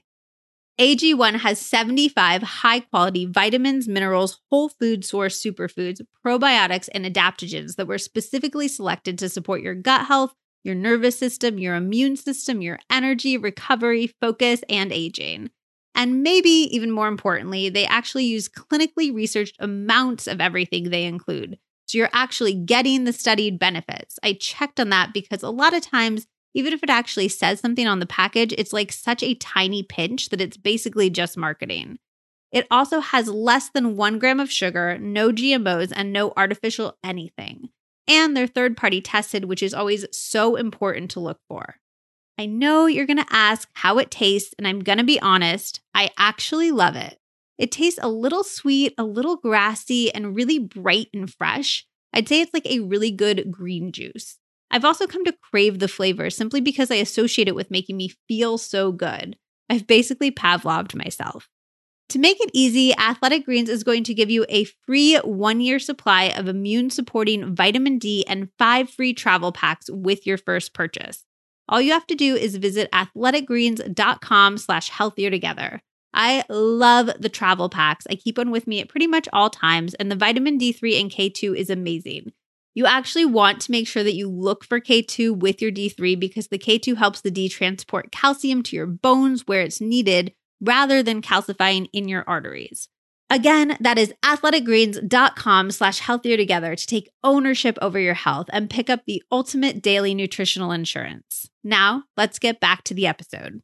[SPEAKER 1] A G one has seventy-five high-quality vitamins, minerals, whole food source superfoods, probiotics, and adaptogens that were specifically selected to support your gut health, your nervous system, your immune system, your energy, recovery, focus, and aging. And maybe even more importantly, they actually use clinically researched amounts of everything they include. So you're actually getting the studied benefits. I checked on that because a lot of times, even if it actually says something on the package, it's like such a tiny pinch that it's basically just marketing. It also has less than one gram of sugar, no G M Os, and no artificial anything. And they're third-party tested, which is always so important to look for. I know you're going to ask how it tastes, and I'm going to be honest, I actually love it. It tastes a little sweet, a little grassy, and really bright and fresh. I'd say it's like a really good green juice. I've also come to crave the flavor simply because I associate it with making me feel so good. I've basically Pavloved myself. To make it easy, Athletic Greens is going to give you a free one-year supply of immune-supporting vitamin D and five free travel packs with your first purchase. All you have to do is visit athleticgreens.com slash healthier together. I love the travel packs. I keep one with me at pretty much all times, and the vitamin D three and K two is amazing. You actually want to make sure that you look for K two with your D three because the K two helps the D transport calcium to your bones where it's needed rather than calcifying in your arteries. Again, that is athleticgreens.com slash healthier together to take ownership over your health and pick up the ultimate daily nutritional insurance. Now, let's get back to the episode.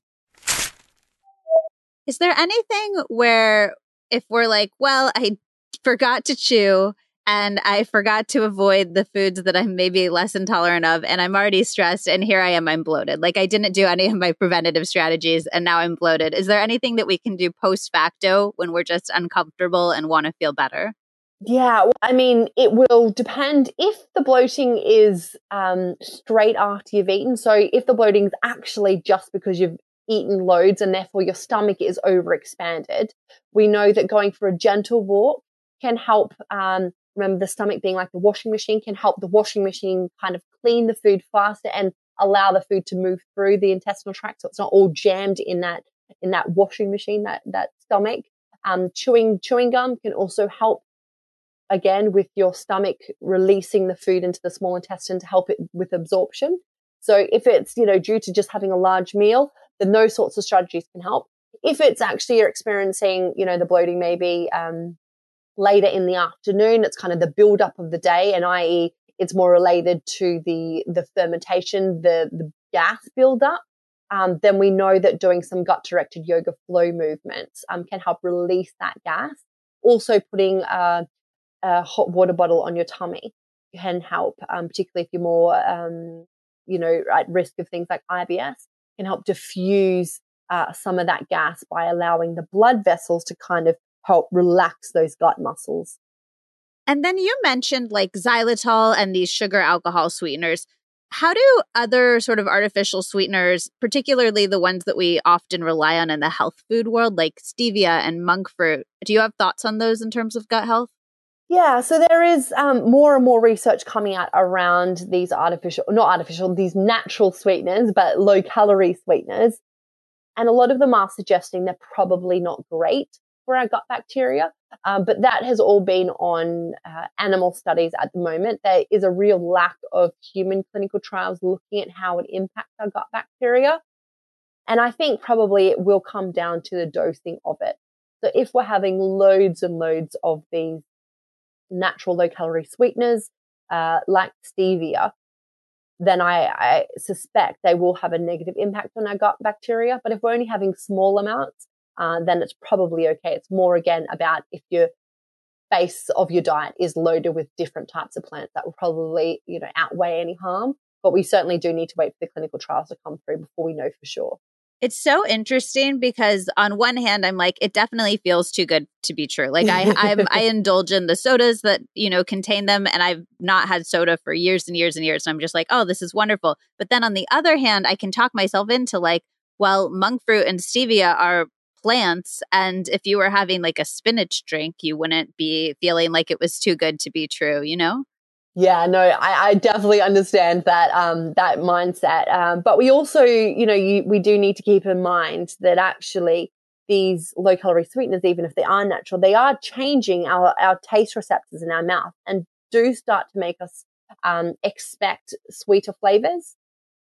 [SPEAKER 3] Is there anything where if we're like, well, I forgot to chew and I forgot to avoid the foods that I'm maybe less intolerant of, and I'm already stressed, and here I am, I'm bloated. Like I didn't do any of my preventative strategies, and now I'm bloated. Is there anything that we can do post facto when we're just uncomfortable and want to feel better?
[SPEAKER 2] Yeah, well, I mean, it will depend if the bloating is um, straight after you've eaten. So if the bloating is actually just because you've eaten loads and therefore your stomach is overexpanded, we know that going for a gentle walk can help. Um, remember, the stomach being like the washing machine can help the washing machine kind of clean the food faster and allow the food to move through the intestinal tract, so it's not all jammed in that in that washing machine, that that stomach. Um, chewing chewing gum can also help, again, with your stomach releasing the food into the small intestine to help it with absorption. So if it's, you know, due to just having a large meal, then those sorts of strategies can help. If it's actually you're experiencing, you know, the bloating maybe um, later in the afternoon, it's kind of the build-up of the day, and that is it's more related to the the fermentation, the, the gas build-up, um, then we know that doing some gut-directed yoga flow movements um, can help release that gas. Also putting uh, a hot water bottle on your tummy can help, um, particularly if you're more, um, you know, at risk of things like I B S, can help diffuse uh, some of that gas by allowing the blood vessels to kind of help relax those gut muscles.
[SPEAKER 3] And then you mentioned like xylitol and these sugar alcohol sweeteners. How do other sort of artificial sweeteners, particularly the ones that we often rely on in the health food world, like stevia and monk fruit, do you have thoughts on those in terms of gut health?
[SPEAKER 2] Yeah, so there is um, more and more research coming out around these artificial, not artificial, these natural sweeteners, but low calorie sweeteners. And a lot of them are suggesting they're probably not great for our gut bacteria. Um, but that has all been on uh, animal studies at the moment. There is a real lack of human clinical trials looking at how it impacts our gut bacteria. And I think probably it will come down to the dosing of it. So if we're having loads and loads of these natural low-calorie sweeteners uh, like stevia, then I, I suspect they will have a negative impact on our gut bacteria. But if we're only having small amounts, uh, then it's probably okay. It's more, again, about if your base of your diet is loaded with different types of plants, that will probably, you know, outweigh any harm. But we certainly do need to wait for the clinical trials to come through before we know for sure.
[SPEAKER 3] It's so interesting because on one hand, I'm like, it definitely feels too good to be true. Like I, I'm, I indulge in the sodas that, you know, contain them. And I've not had soda for years and years and years. And I'm just like, oh, this is wonderful. But then on the other hand, I can talk myself into like, well, monk fruit and stevia are plants. And if you were having like a spinach drink, you wouldn't be feeling like it was too good to be true, you know?
[SPEAKER 2] Yeah, no, I, I definitely understand that um, that mindset. Um, but we also, you know, you, we do need to keep in mind that actually these low calorie sweeteners, even if they are natural, they are changing our, our taste receptors in our mouth and do start to make us um, expect sweeter flavors.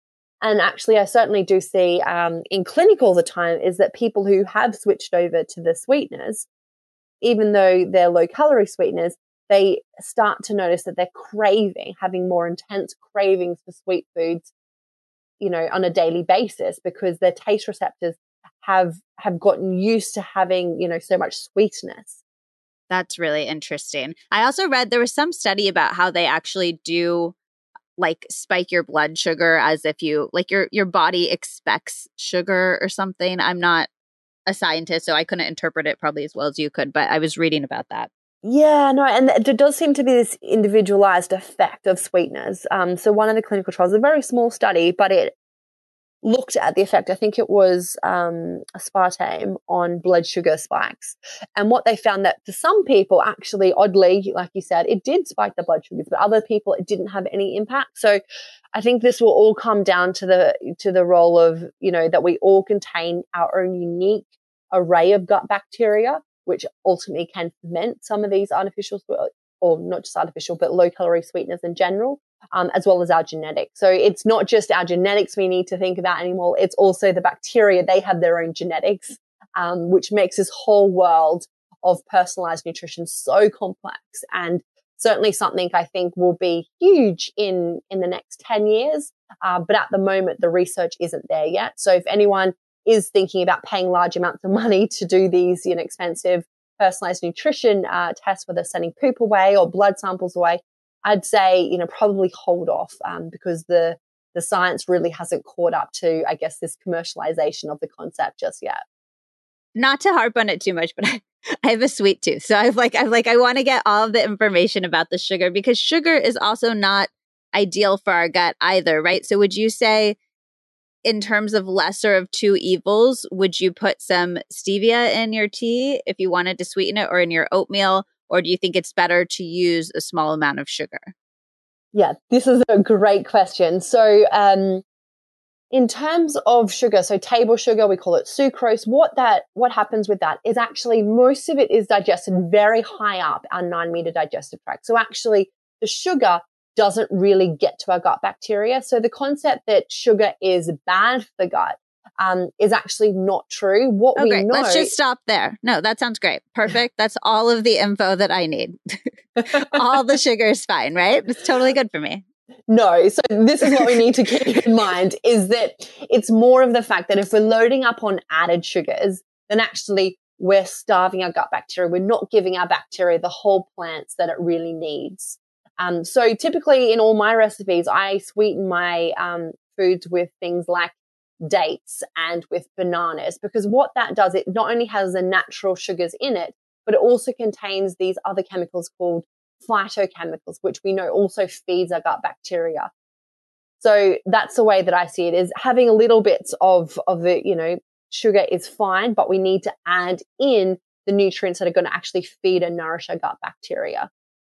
[SPEAKER 2] And actually, I certainly do see um, in clinic all the time is that people who have switched over to the sweeteners, even though they're low calorie sweeteners, they start to notice that they're craving, having more intense cravings for sweet foods, you know, on a daily basis because their taste receptors have have gotten used to having, you know, so much sweetness.
[SPEAKER 3] That's really interesting. I also read there was some study about how they actually do like spike your blood sugar as if you like your your body expects sugar or something. I'm not a scientist, so I couldn't interpret it probably as well as you could, but I was reading about that.
[SPEAKER 2] Yeah, no, and there does seem to be this individualized effect of sweeteners. Um, so one of the clinical trials, a very small study, but it looked at the effect, I think it was um, aspartame on blood sugar spikes. And what they found that for some people, actually, oddly, like you said, it did spike the blood sugars, but other people, it didn't have any impact. So I think this will all come down to the to the role of, you know, that we all contain our own unique array of gut bacteria, which ultimately can ferment some of these artificial, or not just artificial, but low calorie sweeteners in general, um, as well as our genetics. So it's not just our genetics we need to think about anymore. It's also the bacteria. They have their own genetics, um, which makes this whole world of personalized nutrition so complex, and certainly something I think will be huge in, in the next ten years. Uh, but at the moment, the research isn't there yet. So if anyone is thinking about paying large amounts of money to do these, you know, expensive personalized nutrition uh, tests, whether sending poop away or blood samples away, I'd say, you know, probably hold off um, because the the science really hasn't caught up to, I guess, this commercialization of the concept just yet.
[SPEAKER 3] Not to harp on it too much, but I, I have a sweet tooth, so I've like I've like I want to get all of the information about the sugar because sugar is also not ideal for our gut either, right? So would you say, in terms of lesser of two evils, would you put some stevia in your tea if you wanted to sweeten it, or in your oatmeal? Or do you think it's better to use a small amount of sugar?
[SPEAKER 2] Yeah, this is a great question. So um, in terms of sugar, so table sugar, we call it sucrose. What that what happens with that is actually most of it is digested very high up our nine meter digestive tract. So actually the sugar doesn't really get to our gut bacteria. So the concept that sugar is bad for the gut um, is actually not true. What
[SPEAKER 3] oh,
[SPEAKER 2] we
[SPEAKER 3] great.
[SPEAKER 2] know.
[SPEAKER 3] Let's just stop there. No, that sounds great. Perfect. That's all of the info that I need. All the sugar is fine, right? It's totally good for me.
[SPEAKER 2] No. So this is what we need to keep in mind is that it's more of the fact that if we're loading up on added sugars, then actually we're starving our gut bacteria. We're not giving our bacteria the whole plants that it really needs. Um, so typically in all my recipes, I sweeten my um, foods with things like dates and with bananas, because what that does, it not only has the natural sugars in it, but it also contains these other chemicals called phytochemicals, which we know also feeds our gut bacteria. So that's the way that I see it, is having a little bits of, of the, you know, sugar is fine, but we need to add in the nutrients that are going to actually feed and nourish our gut bacteria.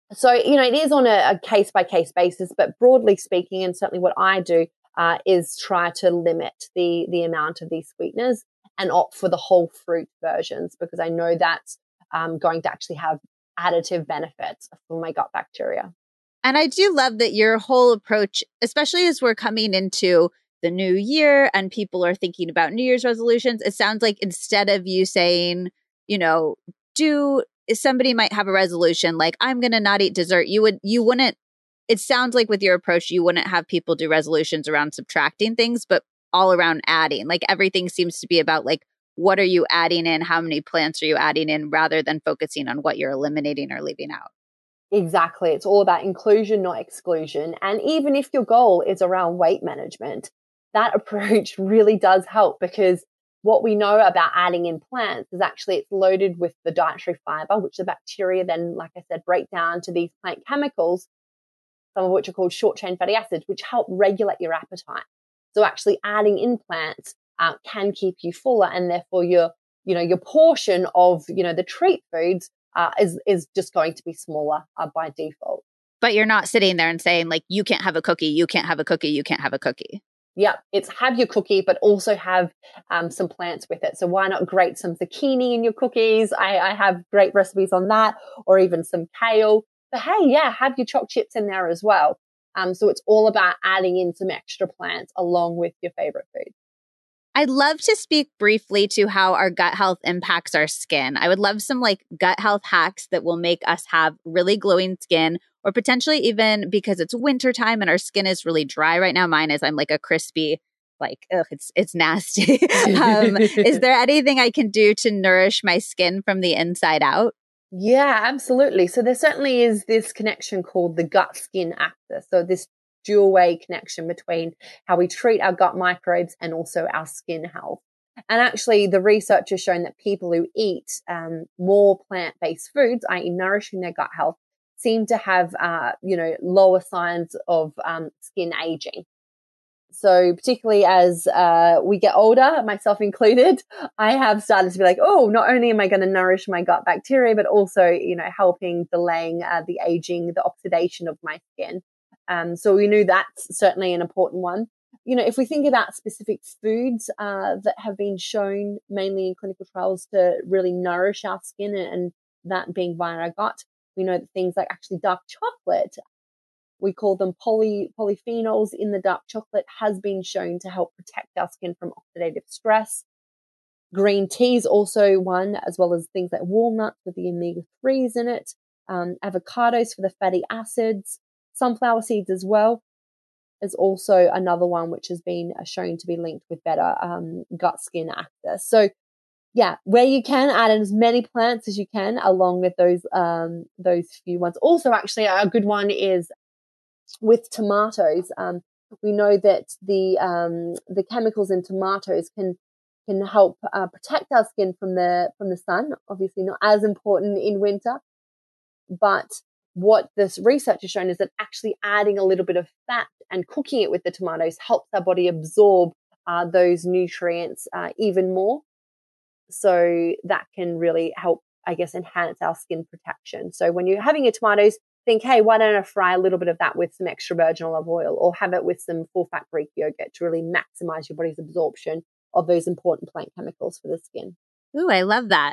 [SPEAKER 2] So, you know, it is on a, a case-by-case basis, but broadly speaking, and certainly what I do uh, is try to limit the, the amount of these sweeteners and opt for the whole fruit versions, because I know that's um, going to actually have additive benefits for my gut bacteria.
[SPEAKER 3] And I do love that your whole approach, especially as we're coming into the new year and people are thinking about New Year's resolutions, it sounds like instead of you saying, you know, do somebody might have a resolution like I'm going to not eat dessert, you would you wouldn't it sounds like with your approach you wouldn't have people do resolutions around subtracting things, but all around adding. Like everything seems to be about like what are you adding in, how many plants are you adding in, rather than focusing on what you're eliminating or leaving out.
[SPEAKER 2] Exactly. It's all about inclusion, not exclusion. And even if your goal is around weight management, that approach really does help, because what we know about adding in plants is actually it's loaded with the dietary fiber, which the bacteria then, like I said, break down to these plant chemicals, some of which are called short chain fatty acids, which help regulate your appetite. So actually adding in plants uh, can keep you fuller, and therefore your, you know, your portion of, you know, the treat foods uh, is, is just going to be smaller uh, by default.
[SPEAKER 3] But you're not sitting there and saying like, you can't have a cookie, you can't have a cookie, you can't have a cookie.
[SPEAKER 2] Yeah, it's have your cookie, but also have um, some plants with it. So why not grate some zucchini in your cookies? I, I have great recipes on that, or even some kale. But hey, yeah, have your choc chips in there as well. Um, so it's all about adding in some extra plants along with your favorite food.
[SPEAKER 3] I'd love to speak briefly to how our gut health impacts our skin. I would love some like gut health hacks that will make us have really glowing skin, or potentially even because it's wintertime and our skin is really dry right now. Mine is, I'm like a crispy, like, ugh, it's, it's nasty. um, is there anything I can do to nourish my skin from the inside out?
[SPEAKER 2] Yeah, absolutely. So there certainly is this connection called the gut-skin axis. So this dual-way connection between how we treat our gut microbes and also our skin health. And actually, the research has shown that people who eat um, more plant-based foods, that is nourishing their gut health, seem to have, uh, you know, lower signs of um, skin aging. So particularly as uh, we get older, myself included, I have started to be like, oh, not only am I going to nourish my gut bacteria, but also, you know, helping delaying uh, the aging, the oxidation of my skin. Um, so we knew that's certainly an important one. You know, if we think about specific foods uh, that have been shown mainly in clinical trials to really nourish our skin, and, and that being via our gut, we know that things like actually dark chocolate, we call them poly, polyphenols in the dark chocolate, has been shown to help protect our skin from oxidative stress. Green tea is also one, as well as things like walnuts with the omega threes in it, um, avocados for the fatty acids, sunflower seeds as well is also another one which has been shown to be linked with better um, gut-skin access. So yeah, where you can, add in as many plants as you can along with those um, those few ones. Also, actually, a good one is with tomatoes. Um, we know that the um, the chemicals in tomatoes can can help uh, protect our skin from the from the sun. Obviously, not as important in winter, but what this research has shown is that actually adding a little bit of fat and cooking it with the tomatoes helps our body absorb uh, those nutrients uh, even more. So that can really help, I guess, enhance our skin protection. So when you're having your tomatoes, think, hey, why don't I fry a little bit of that with some extra virgin olive oil, or have it with some full-fat Greek yogurt to really maximize your body's absorption of those important plant chemicals for the skin.
[SPEAKER 3] Ooh, I love that.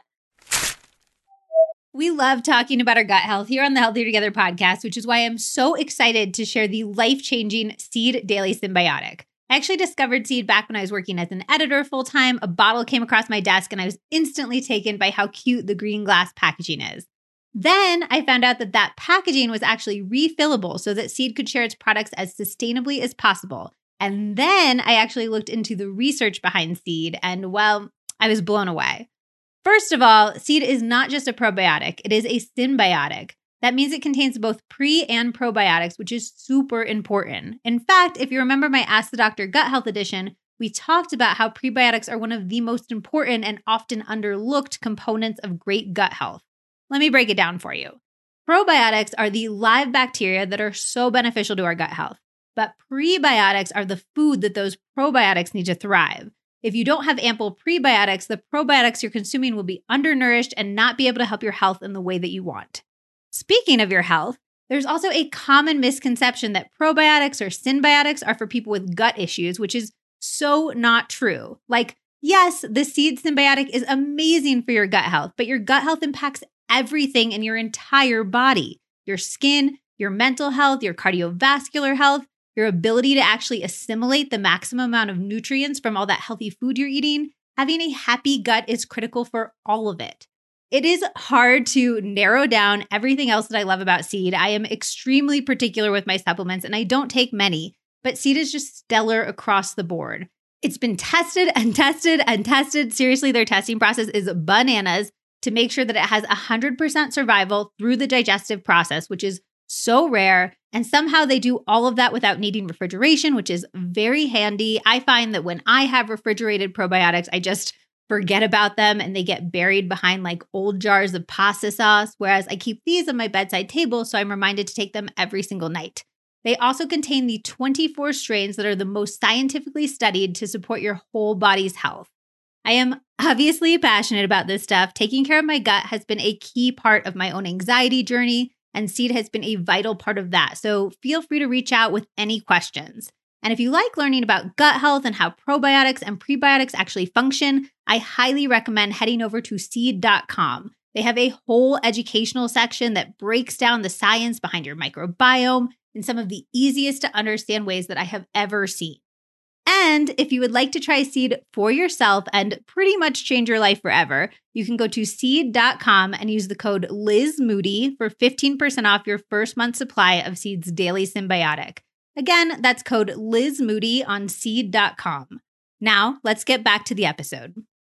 [SPEAKER 1] We love talking about our gut health here on the Healthier Together podcast, which is why I'm so excited to share the life-changing Seed Daily Synbiotic. I actually discovered Seed back when I was working as an editor full-time. A bottle came across my desk and I was instantly taken by how cute the green glass packaging is. Then I found out that that packaging was actually refillable so that Seed could share its products as sustainably as possible. And then I actually looked into the research behind Seed, and well, I was blown away. First of all, Seed is not just a probiotic, it is a synbiotic. That means it contains both pre and probiotics, which is super important. In fact, if you remember my Ask the Doctor Gut Health edition, we talked about how prebiotics are one of the most important and often underlooked components of great gut health. Let me break it down for you. Probiotics are the live bacteria that are so beneficial to our gut health, but prebiotics are the food that those probiotics need to thrive. If you don't have ample prebiotics, the probiotics you're consuming will be undernourished and not be able to help your health in the way that you want. Speaking of your health, There's also a common misconception that probiotics or synbiotics are for people with gut issues, which is so not true. Like, yes, the seed synbiotic is amazing for your gut health, but your gut health impacts everything in your entire body, your skin, your mental health, your cardiovascular health, your ability to actually assimilate the maximum amount of nutrients from all that healthy food you're eating. Having a happy gut is critical for all of it. It is hard to narrow down everything else that I love about Seed. I am extremely particular with my supplements and I don't take many, but Seed is just stellar across the board. It's been tested and tested and tested. Seriously, their testing process is bananas to make sure that it has one hundred percent survival through the digestive process, which is so rare. And somehow they do all of that without needing refrigeration, which is very handy. I find that when I have refrigerated probiotics, I just forget about them and they get buried behind like old jars of pasta sauce, whereas I keep these on my bedside table, so I'm reminded to take them every single night. They also contain the twenty-four strains that are the most scientifically studied to support your whole body's health. I am obviously passionate about this stuff. Taking care of my gut has been a key part of my own anxiety journey, and Seed has been a vital part of that. So feel free to reach out with any questions. And if you like learning about gut health and how probiotics and prebiotics actually function, I highly recommend heading over to seed dot com. They have a whole educational section that breaks down the science behind your microbiome in some of the easiest to understand ways that I have ever seen. And if you would like to try Seed for yourself and pretty much change your life forever, you can go to seed dot com and use the code Liz Moody for fifteen percent off your first month's supply of Seed's Daily Synbiotic. Again, that's code Liz Moody on seed dot com. Now, let's get back to the episode.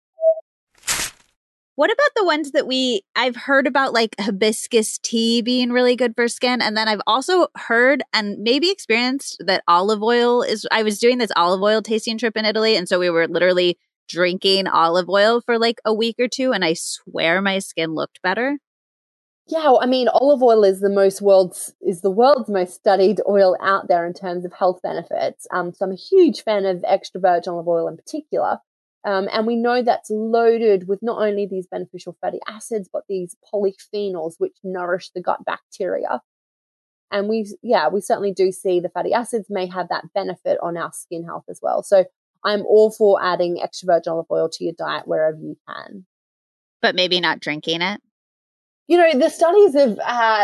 [SPEAKER 3] What about the ones that we, I've heard about like hibiscus tea being really good for skin. And then I've also heard and maybe experienced that olive oil is, I was doing this olive oil tasting trip in Italy. And so we were literally drinking olive oil for like a week or two. And I swear my skin looked better.
[SPEAKER 2] Yeah, well, I mean, olive oil is the most world's is the world's most studied oil out there in terms of health benefits. Um, so I'm a huge fan of extra virgin olive oil in particular. Um, and we know that's loaded with not only these beneficial fatty acids, but these polyphenols, which nourish the gut bacteria. And we, yeah, we certainly do see the fatty acids may have that benefit on our skin health as well. So I'm all for adding extra virgin olive oil to your diet wherever you can.
[SPEAKER 3] But maybe not drinking it?
[SPEAKER 2] You know, the studies have,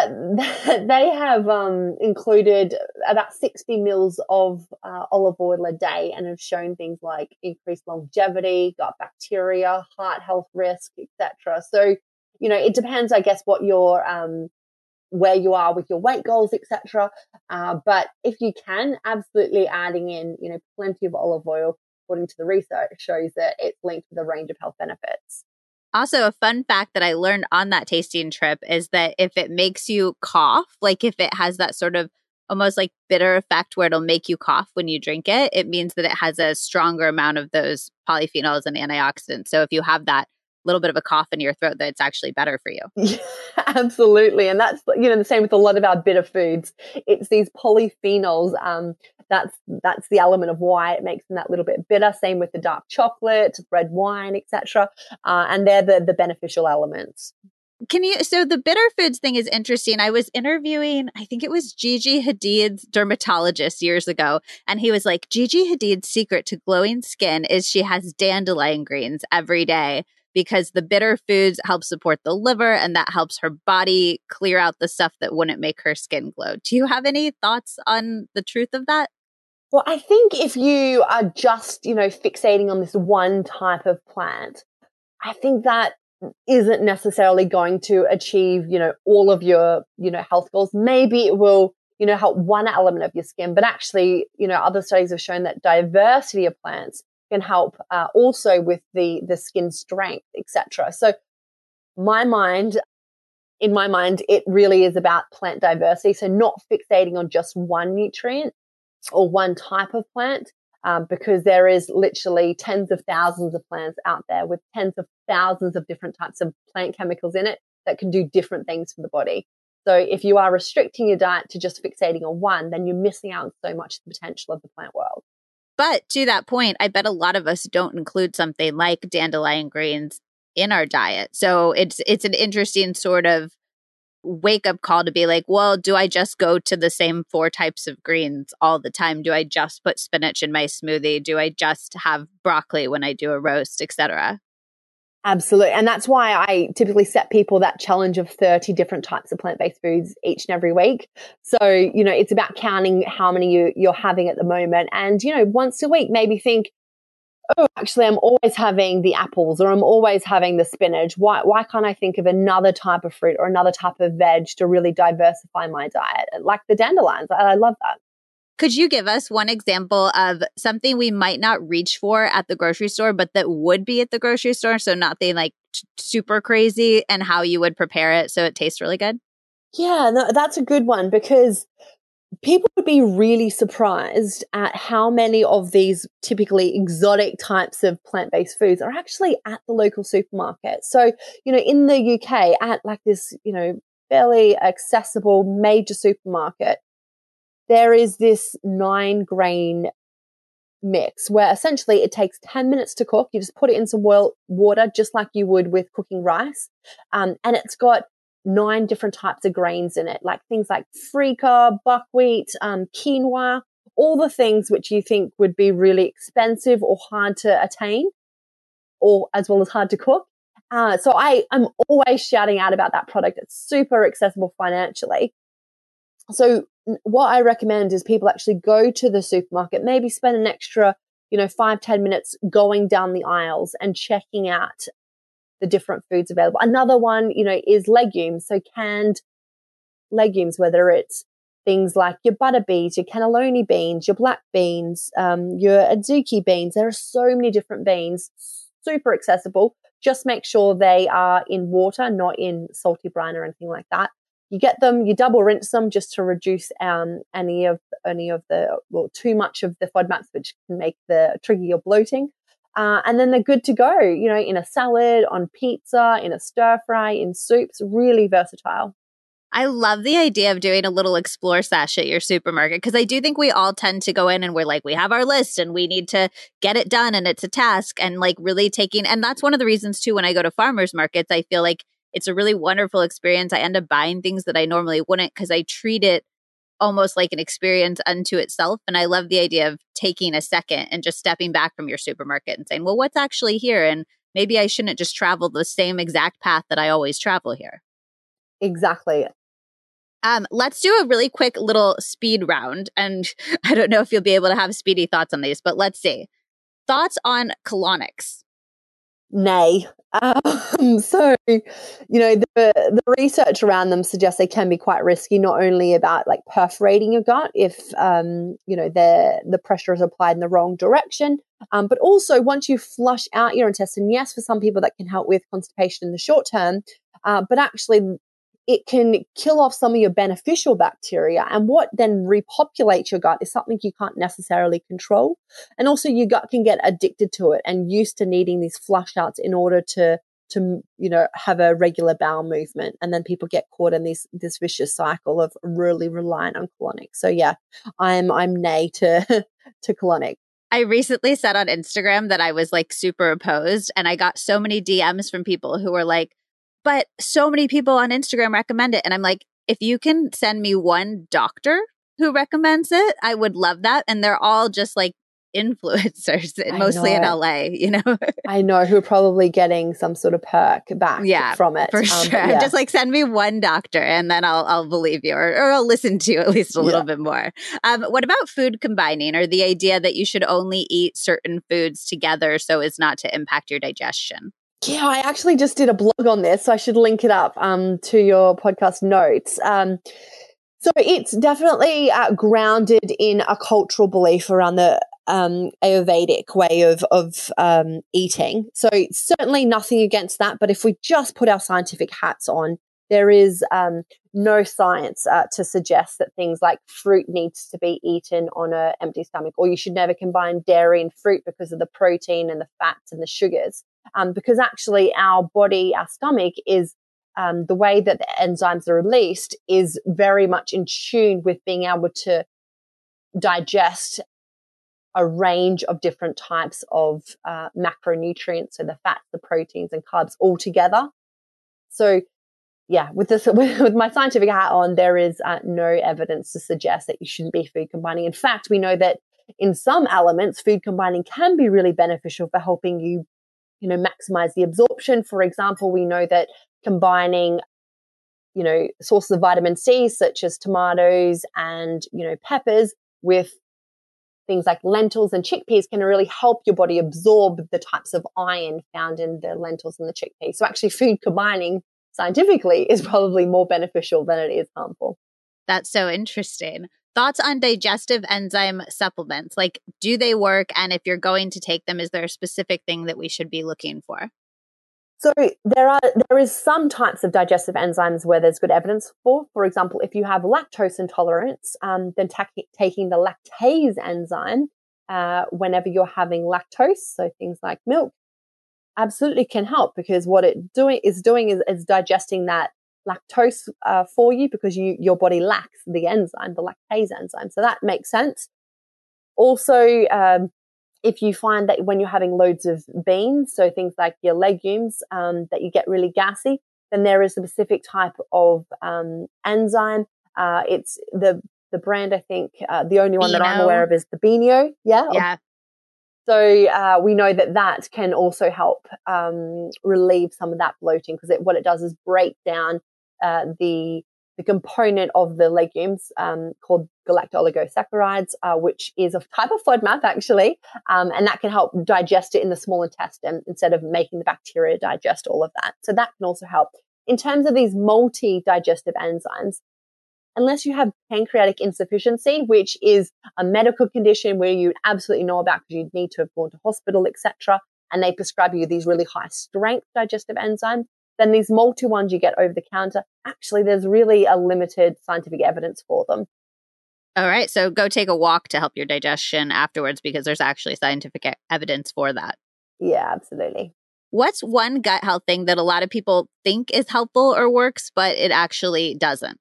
[SPEAKER 2] uh, they have um, included about sixty mils of uh, olive oil a day and have shown things like increased longevity, gut bacteria, heart health risk, et cetera. So, you know, it depends, I guess, what your, um, where you are with your weight goals, et cetera. Uh, but if you can, absolutely adding in, you know, plenty of olive oil, according to the research, shows that it's linked with a range of health benefits.
[SPEAKER 3] Also, a fun fact that I learned on that tasting trip is that if it makes you cough, like if it has that sort of almost like bitter effect where it'll make you cough when you drink it, it means that it has a stronger amount of those polyphenols and antioxidants. So if you have that little bit of a cough in your throat, that it's actually better for you.
[SPEAKER 2] Yeah, absolutely. And that's, you know, the same with a lot of our bitter foods. It's these polyphenols. Um, that's that's the element of why it makes them that little bit bitter. Same with the dark chocolate, red wine, et cetera. Uh, and they're the, the beneficial elements.
[SPEAKER 3] Can you, so the bitter foods thing is interesting. I was interviewing, I think it was Gigi Hadid's dermatologist years ago. And he was like, Gigi Hadid's secret to glowing skin is she has dandelion greens every day because the bitter foods help support the liver and that helps her body clear out the stuff that wouldn't make her skin glow. Do you have any thoughts on the truth of that?
[SPEAKER 2] Well, I think if you are just, you know, fixating on this one type of plant, I think that isn't necessarily going to achieve, you know, all of your, you know, health goals. Maybe it will, you know, help one element of your skin, but actually, you know, other studies have shown that diversity of plants can help uh, also with the the skin strength, et cetera. So my mind, in my mind, it really is about plant diversity. So not fixating on just one nutrient or one type of plant, um, because there is literally tens of thousands of plants out there with tens of thousands of different types of plant chemicals in it that can do different things for the body. So if you are restricting your diet to just fixating on one, then you're missing out on so much of the potential of the plant world.
[SPEAKER 3] But to that point, I bet a lot of us don't include something like dandelion greens in our diet. So it's it's an interesting sort of wake up call to be like, well, do I just go to the same four types of greens all the time? Do I just put spinach in my smoothie? Do I just have broccoli when I do a roast, et cetera?
[SPEAKER 2] Absolutely. And that's why I typically set people that challenge of thirty different types of plant-based foods each and every week. So, you know, it's about counting how many you, you're having at the moment. And, you know, once a week, maybe think, oh, actually, I'm always having the apples or I'm always having the spinach. Why, why can't I think of another type of fruit or another type of veg to really diversify my diet? Like the dandelions. I, I love that.
[SPEAKER 3] Could you give us one example of something we might not reach for at the grocery store, but that would be at the grocery store? So nothing like t- super crazy, and how you would prepare it so it tastes really good?
[SPEAKER 2] Yeah, no, that's a good one, because people would be really surprised at how many of these typically exotic types of plant-based foods are actually at the local supermarket. So, you know, in the U K, at like this, you know, fairly accessible major supermarket, there is this nine grain mix where essentially it takes ten minutes to cook. You just put it in some boil water, just like you would with cooking rice. Um, and it's got nine different types of grains in it, like things like freekeh, buckwheat, um, quinoa, all the things which you think would be really expensive or hard to attain, or as well as hard to cook. Uh, so I, I'm always shouting out about that product. It's super accessible financially. So what I recommend is people actually go to the supermarket, maybe spend an extra, you know, five, ten minutes going down the aisles and checking out the different foods available. Another one, you know, is legumes. So canned legumes, whether it's things like your butter beans, your cannelloni beans, your black beans, um, your adzuki beans. There are so many different beans, super accessible. Just make sure they are in water, not in salty brine or anything like that. You get them, you double rinse them just to reduce um, any of any of the, well, too much of the FODMAPs, which can make the trigger your bloating. Uh, and then they're good to go, you know, in a salad, on pizza, in a stir fry, in soups, really versatile.
[SPEAKER 3] I love the idea of doing a little explore sesh at your supermarket, because I do think we all tend to go in and we're like, we have our list and we need to get it done and it's a task, and like really taking, and that's one of the reasons too, when I go to farmers markets, I feel like it's a really wonderful experience. I end up buying things that I normally wouldn't because I treat it almost like an experience unto itself. And I love the idea of taking a second and just stepping back from your supermarket and saying, well, what's actually here? And maybe I shouldn't just travel the same exact path that I always travel here.
[SPEAKER 2] Exactly.
[SPEAKER 3] Um, let's do a really quick little speed round. And I don't know if you'll be able to have speedy thoughts on these, but let's see. Thoughts on colonics?
[SPEAKER 2] Nay. Um, so, you know, the, the research around them suggests they can be quite risky, not only about like perforating your gut if, um, you know, the, the pressure is applied in the wrong direction, um, but also once you flush out your intestine, yes, for some people that can help with constipation in the short term, uh, but actually it can kill off some of your beneficial bacteria. And what then repopulates your gut is something you can't necessarily control. And also your gut can get addicted to it and used to needing these flush outs in order to, to, you know, have a regular bowel movement. And then people get caught in this, this vicious cycle of really relying on colonic. So yeah, I'm, I'm nay to, to colonic.
[SPEAKER 3] I recently said on Instagram that I was like super opposed, and I got so many D Ms from people who were like, but so many people on Instagram recommend it. And I'm like, if you can send me one doctor who recommends it, I would love that. And they're all just like influencers, mostly in L A, you know?
[SPEAKER 2] I know, who are probably getting some sort of perk back
[SPEAKER 3] yeah,
[SPEAKER 2] from it.
[SPEAKER 3] For um, sure. Yeah. Just like send me one doctor and then I'll I'll believe you, or, or I'll listen to you at least a little yeah. bit more. Um, what about food combining, or the idea that you should only eat certain foods together so as not to impact your digestion?
[SPEAKER 2] Yeah, I actually just did a blog on this, so I should link it up um, to your podcast notes. Um, so it's definitely uh, grounded in a cultural belief around the um, Ayurvedic way of, of um, eating. So certainly nothing against that, but if we just put our scientific hats on, there is um, no science uh, to suggest that things like fruit needs to be eaten on an empty stomach, or you should never combine dairy and fruit because of the protein and the fats and the sugars. Um, because actually our body, our stomach is um, the way that the enzymes are released is very much in tune with being able to digest a range of different types of uh, macronutrients, so the fats, the proteins and carbs all together. So yeah, with this, with my scientific hat on, there is uh, no evidence to suggest that you shouldn't be food combining. In fact, we know that in some elements, food combining can be really beneficial for helping you, you know, maximize the absorption. For example, we know that combining, you know, sources of vitamin C, such as tomatoes and, you know, peppers, with things like lentils and chickpeas can really help your body absorb the types of iron found in the lentils and the chickpeas. So actually food combining scientifically is probably more beneficial than it is harmful.
[SPEAKER 3] That's so interesting. Thoughts on digestive enzyme supplements? Like, do they work? And if you're going to take them, is there a specific thing that we should be looking for?
[SPEAKER 2] So there are there is some types of digestive enzymes where there's good evidence for. For example, if you have lactose intolerance, um, then ta- taking the lactase enzyme uh, whenever you're having lactose, so things like milk, absolutely can help, because what it doing is doing is, is digesting that lactose uh, for you, because you your body lacks the enzyme, the lactase enzyme. So that makes sense. Also, um, if you find that when you're having loads of beans, so things like your legumes, um, that you get really gassy, then there is a specific type of um, enzyme. Uh, it's the the brand, I think, uh, the only one
[SPEAKER 3] Beano.
[SPEAKER 2] that I'm aware of is the Beano. Yeah.
[SPEAKER 3] Yeah.
[SPEAKER 2] So uh, we know that that can also help um, relieve some of that bloating, because it, what it does is break down uh, the the component of the legumes um, called galacto-oligosaccharides, uh, which is a type of FODMAP actually, um, and that can help digest it in the small intestine instead of making the bacteria digest all of that. So that can also help. In terms of these multi-digestive enzymes, unless you have pancreatic insufficiency, which is a medical condition where you absolutely know about because you'd need to have gone to hospital, et cetera, and they prescribe you these really high strength digestive enzymes, then these multi ones you get over the counter, actually there's really a limited scientific evidence for them.
[SPEAKER 3] All right. So go take a walk to help your digestion afterwards, because there's actually scientific e- evidence for that.
[SPEAKER 2] Yeah, absolutely.
[SPEAKER 3] What's one gut health thing that a lot of people think is helpful or works, but it actually doesn't?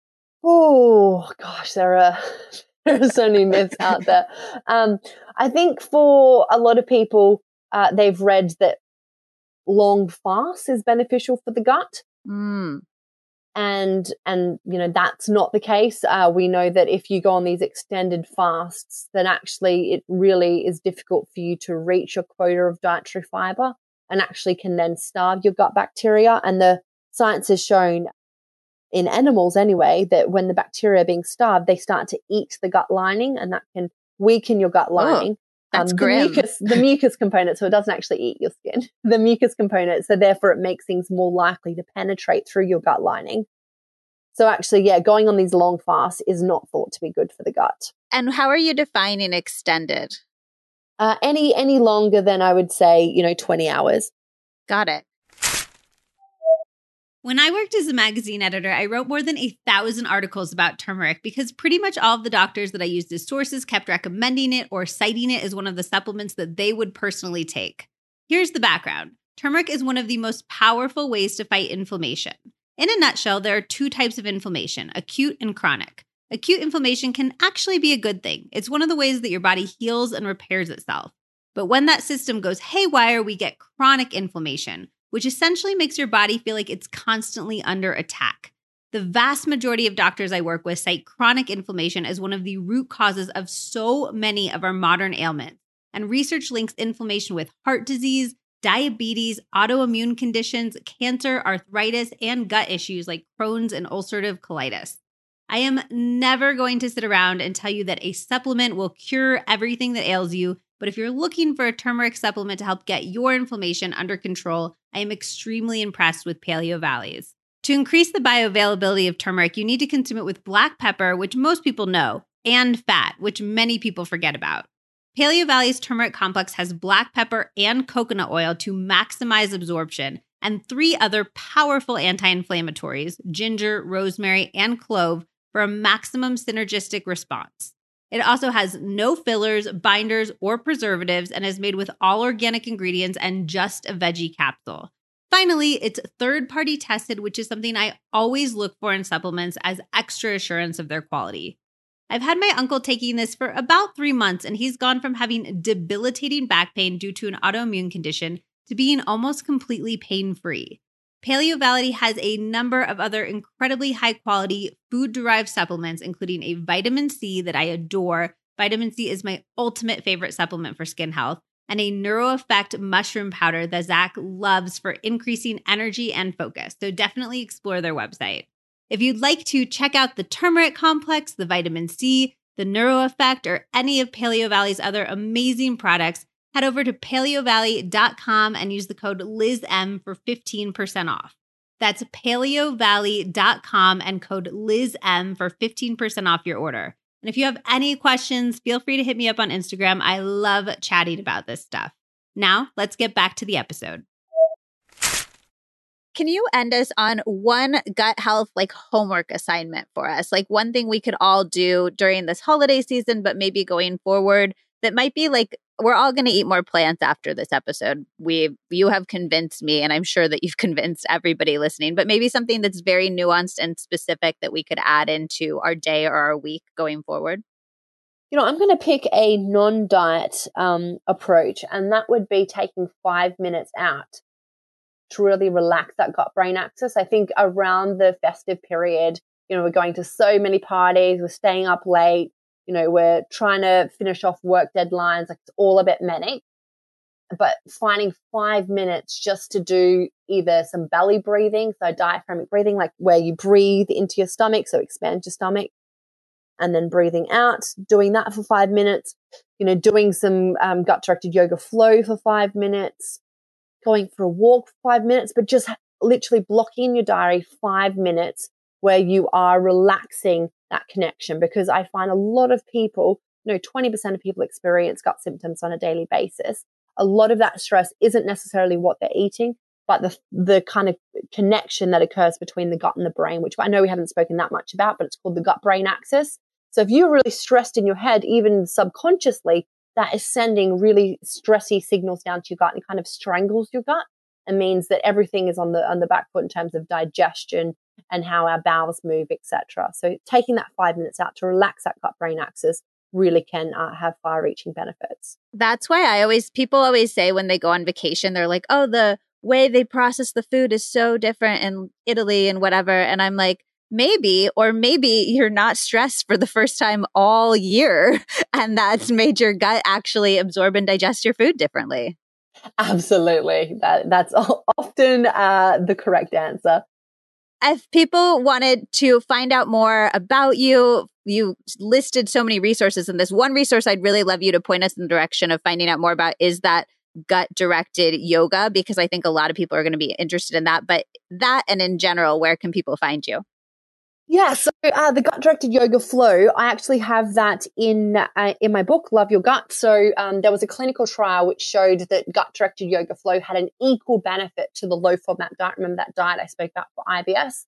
[SPEAKER 2] Oh, gosh, there are, there are so many myths out there. Um, I think for a lot of people, uh, they've read that long fast is beneficial for the gut.
[SPEAKER 3] Mm.
[SPEAKER 2] And, and, you know, that's not the case. Uh, we know that if you go on these extended fasts, then actually it really is difficult for you to reach your quota of dietary fiber, and actually can then starve your gut bacteria. And the science has shown in animals anyway, that when the bacteria are being starved, they start to eat the gut lining, and that can weaken your gut lining.
[SPEAKER 3] Oh, that's
[SPEAKER 2] um,
[SPEAKER 3] grim.
[SPEAKER 2] The mucus, the mucus component, so it doesn't actually eat your skin. The mucus component, so therefore it makes things more likely to penetrate through your gut lining. So actually, yeah, going on these long fasts is not thought to be good for the gut.
[SPEAKER 3] And how are you defining extended?
[SPEAKER 2] Uh, any any longer than, I would say, you know, twenty hours.
[SPEAKER 3] Got it.
[SPEAKER 1] When I worked as a magazine editor, I wrote more than a thousand articles about turmeric, because pretty much all of the doctors that I used as sources kept recommending it or citing it as one of the supplements that they would personally take. Here's the background. Turmeric is one of the most powerful ways to fight inflammation. In a nutshell, there are two types of inflammation, acute and chronic. Acute inflammation can actually be a good thing. It's one of the ways that your body heals and repairs itself. But when that system goes haywire, we get chronic inflammation, which essentially makes your body feel like it's constantly under attack. The vast majority of doctors I work with cite chronic inflammation as one of the root causes of so many of our modern ailments. And research links inflammation with heart disease, diabetes, autoimmune conditions, cancer, arthritis, and gut issues like Crohn's and ulcerative colitis. I am never going to sit around and tell you that a supplement will cure everything that ails you, but if you're looking for a turmeric supplement to help get your inflammation under control, I am extremely impressed with Paleovalley's. To increase the bioavailability of turmeric, you need to consume it with black pepper, which most people know, and fat, which many people forget about. Paleovalley's turmeric complex has black pepper and coconut oil to maximize absorption, and three other powerful anti-inflammatories, ginger, rosemary, and clove, for a maximum synergistic response. It also has no fillers, binders, or preservatives, and is made with all organic ingredients and just a veggie capsule. Finally, it's third-party tested, which is something I always look for in supplements as extra assurance of their quality. I've had my uncle taking this for about three months, and he's gone from having debilitating back pain due to an autoimmune condition to being almost completely pain-free. Paleovalley has a number of other incredibly high-quality food-derived supplements, including a vitamin C that I adore. Vitamin C is my ultimate favorite supplement for skin health, and a NeuroEffect mushroom powder that Zach loves for increasing energy and focus. So definitely explore their website. If you'd like to check out the turmeric complex, the vitamin C, the NeuroEffect, or any of Paleovalley's other amazing products, head over to paleovalley dot com and use the code Liz M for fifteen percent off. That's paleovalley dot com and code Liz M for fifteen percent off your order. And if you have any questions, feel free to hit me up on Instagram. I love chatting about this stuff. Now, let's get back to the episode.
[SPEAKER 3] Can you end us on one gut health like homework assignment for us? Like one thing we could all do during this holiday season, but maybe going forward that might be like, we're all going to eat more plants after this episode. We, you have convinced me, and I'm sure that you've convinced everybody listening, but maybe something that's very nuanced and specific that we could add into our day or our week going forward.
[SPEAKER 2] You know, I'm going to pick a non-diet um, approach, and that would be taking five minutes out to really relax that gut-brain axis. I think around the festive period, you know, we're going to so many parties, we're staying up late, you know, we're trying to finish off work deadlines, like it's all a bit manic. But finding five minutes just to do either some belly breathing, so diaphragmic breathing, like where you breathe into your stomach, so expand your stomach, and then breathing out, doing that for five minutes, you know, doing some um, gut-directed yoga flow for five minutes, going for a walk for five minutes, but just literally blocking in your diary five minutes where you are relaxing that connection. Because I find a lot of people, you know, twenty percent of people experience gut symptoms on a daily basis. A lot of that stress isn't necessarily what they're eating, but the the kind of connection that occurs between the gut and the brain, which I know we haven't spoken that much about, but it's called the gut-brain axis. So if you're really stressed in your head, even subconsciously, that is sending really stressy signals down to your gut and kind of strangles your gut and means that everything is on the on the back foot in terms of digestion and how our bowels move, et cetera. So taking that five minutes out to relax that gut-brain axis really can uh, have far-reaching benefits.
[SPEAKER 3] That's why I always, people always say when they go on vacation, they're like, oh, the way they process the food is so different in Italy and whatever. And I'm like, maybe, or maybe you're not stressed for the first time all year. And that's made your gut actually absorb and digest your food differently.
[SPEAKER 2] Absolutely. That, that's often uh, the correct answer.
[SPEAKER 3] If people wanted to find out more about you, you listed so many resources, and this one resource I'd really love you to point us in the direction of finding out more about is that gut-directed yoga, because I think a lot of people are going to be interested in that. But that, and in general, where can people find you?
[SPEAKER 2] Yeah, so uh, the gut-directed yoga flow, I actually have that in uh, in my book, Love Your Gut. So um, there was a clinical trial which showed that gut-directed yoga flow had an equal benefit to the low-FODMAP diet. Remember that diet I spoke about for I B S?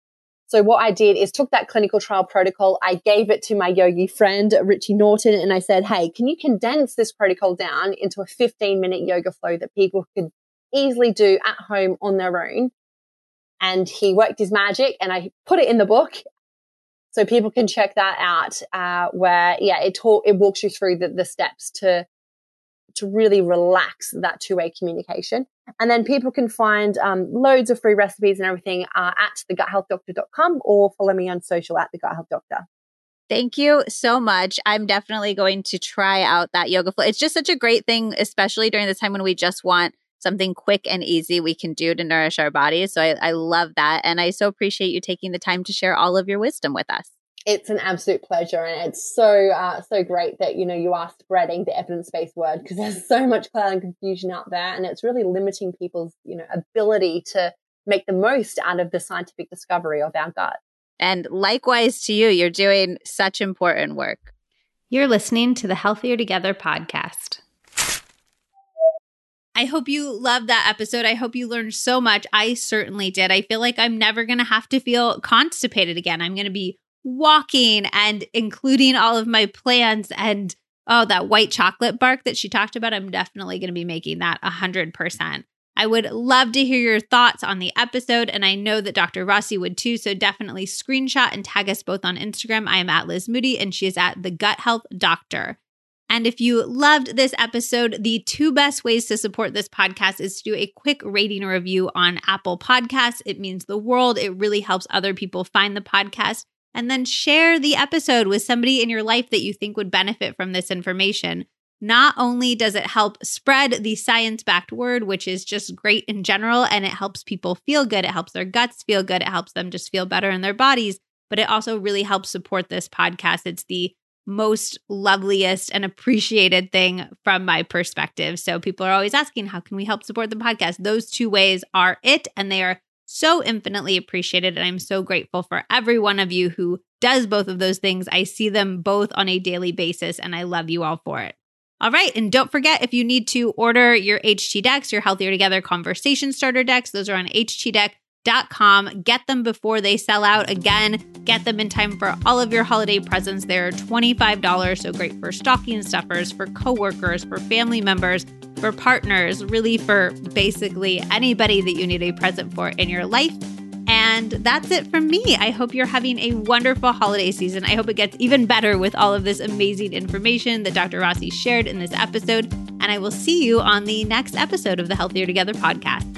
[SPEAKER 2] So what I did is took that clinical trial protocol, I gave it to my yogi friend, Richie Norton, and I said, hey, can you condense this protocol down into a fifteen-minute yoga flow that people could easily do at home on their own? And he worked his magic, and I put it in the book so people can check that out, uh, where, yeah, it talk, it walks you through the, the steps to, to really relax that two-way communication. And then people can find um, loads of free recipes and everything uh, at the gut health doctor dot com or follow me on social at the gut health doctor.
[SPEAKER 3] Thank you so much. I'm definitely going to try out that yoga flow. It's just such a great thing, especially during this time when we just want something quick and easy we can do to nourish our bodies. So I, I love that. And I so appreciate you taking the time to share all of your wisdom with us.
[SPEAKER 2] It's an absolute pleasure. And it's so, uh, so great that, you know, you are spreading the evidence-based word, because there's so much cloud and confusion out there. And it's really limiting people's, you know, ability to make the most out of the scientific discovery of our gut.
[SPEAKER 3] And likewise to you, you're doing such important work.
[SPEAKER 1] You're listening to the Healthier Together podcast. I hope you loved that episode. I hope you learned so much. I certainly did. I feel like I'm never going to have to feel constipated again. I'm going to be walking and including all of my plants, and oh, that white chocolate bark that she talked about, I'm definitely going to be making that one hundred percent. I would love to hear your thoughts on the episode, and I know that Doctor Rossi would too, so definitely screenshot and tag us both on Instagram. I am at Liz Moody, and she is at The Gut Health Doctor. And if you loved this episode, the two best ways to support this podcast is to do a quick rating or review on Apple Podcasts. It means the world. It really helps other people find the podcast. And then share the episode with somebody in your life that you think would benefit from this information. Not only does it help spread the science-backed word, which is just great in general, and it helps people feel good, it helps their guts feel good, it helps them just feel better in their bodies, but it also really helps support this podcast. It's the most loveliest and appreciated thing from my perspective. So people are always asking, how can we help support the podcast? Those two ways are it, and they are so infinitely appreciated. And I'm so grateful for every one of you who does both of those things. I see them both on a daily basis, and I love you all for it. All right. And don't forget, if you need to order your H T decks, your Healthier Together conversation starter decks, those are on H T deck dot com. Get them before they sell out. Again, get them in time for all of your holiday presents. They're twenty-five dollars. So great for stocking stuffers, for coworkers, for family members, for partners, really for basically anybody that you need a present for in your life. And that's it from me. I hope you're having a wonderful holiday season. I hope it gets even better with all of this amazing information that Doctor Rossi shared in this episode. And I will see you on the next episode of the Healthier Together podcast.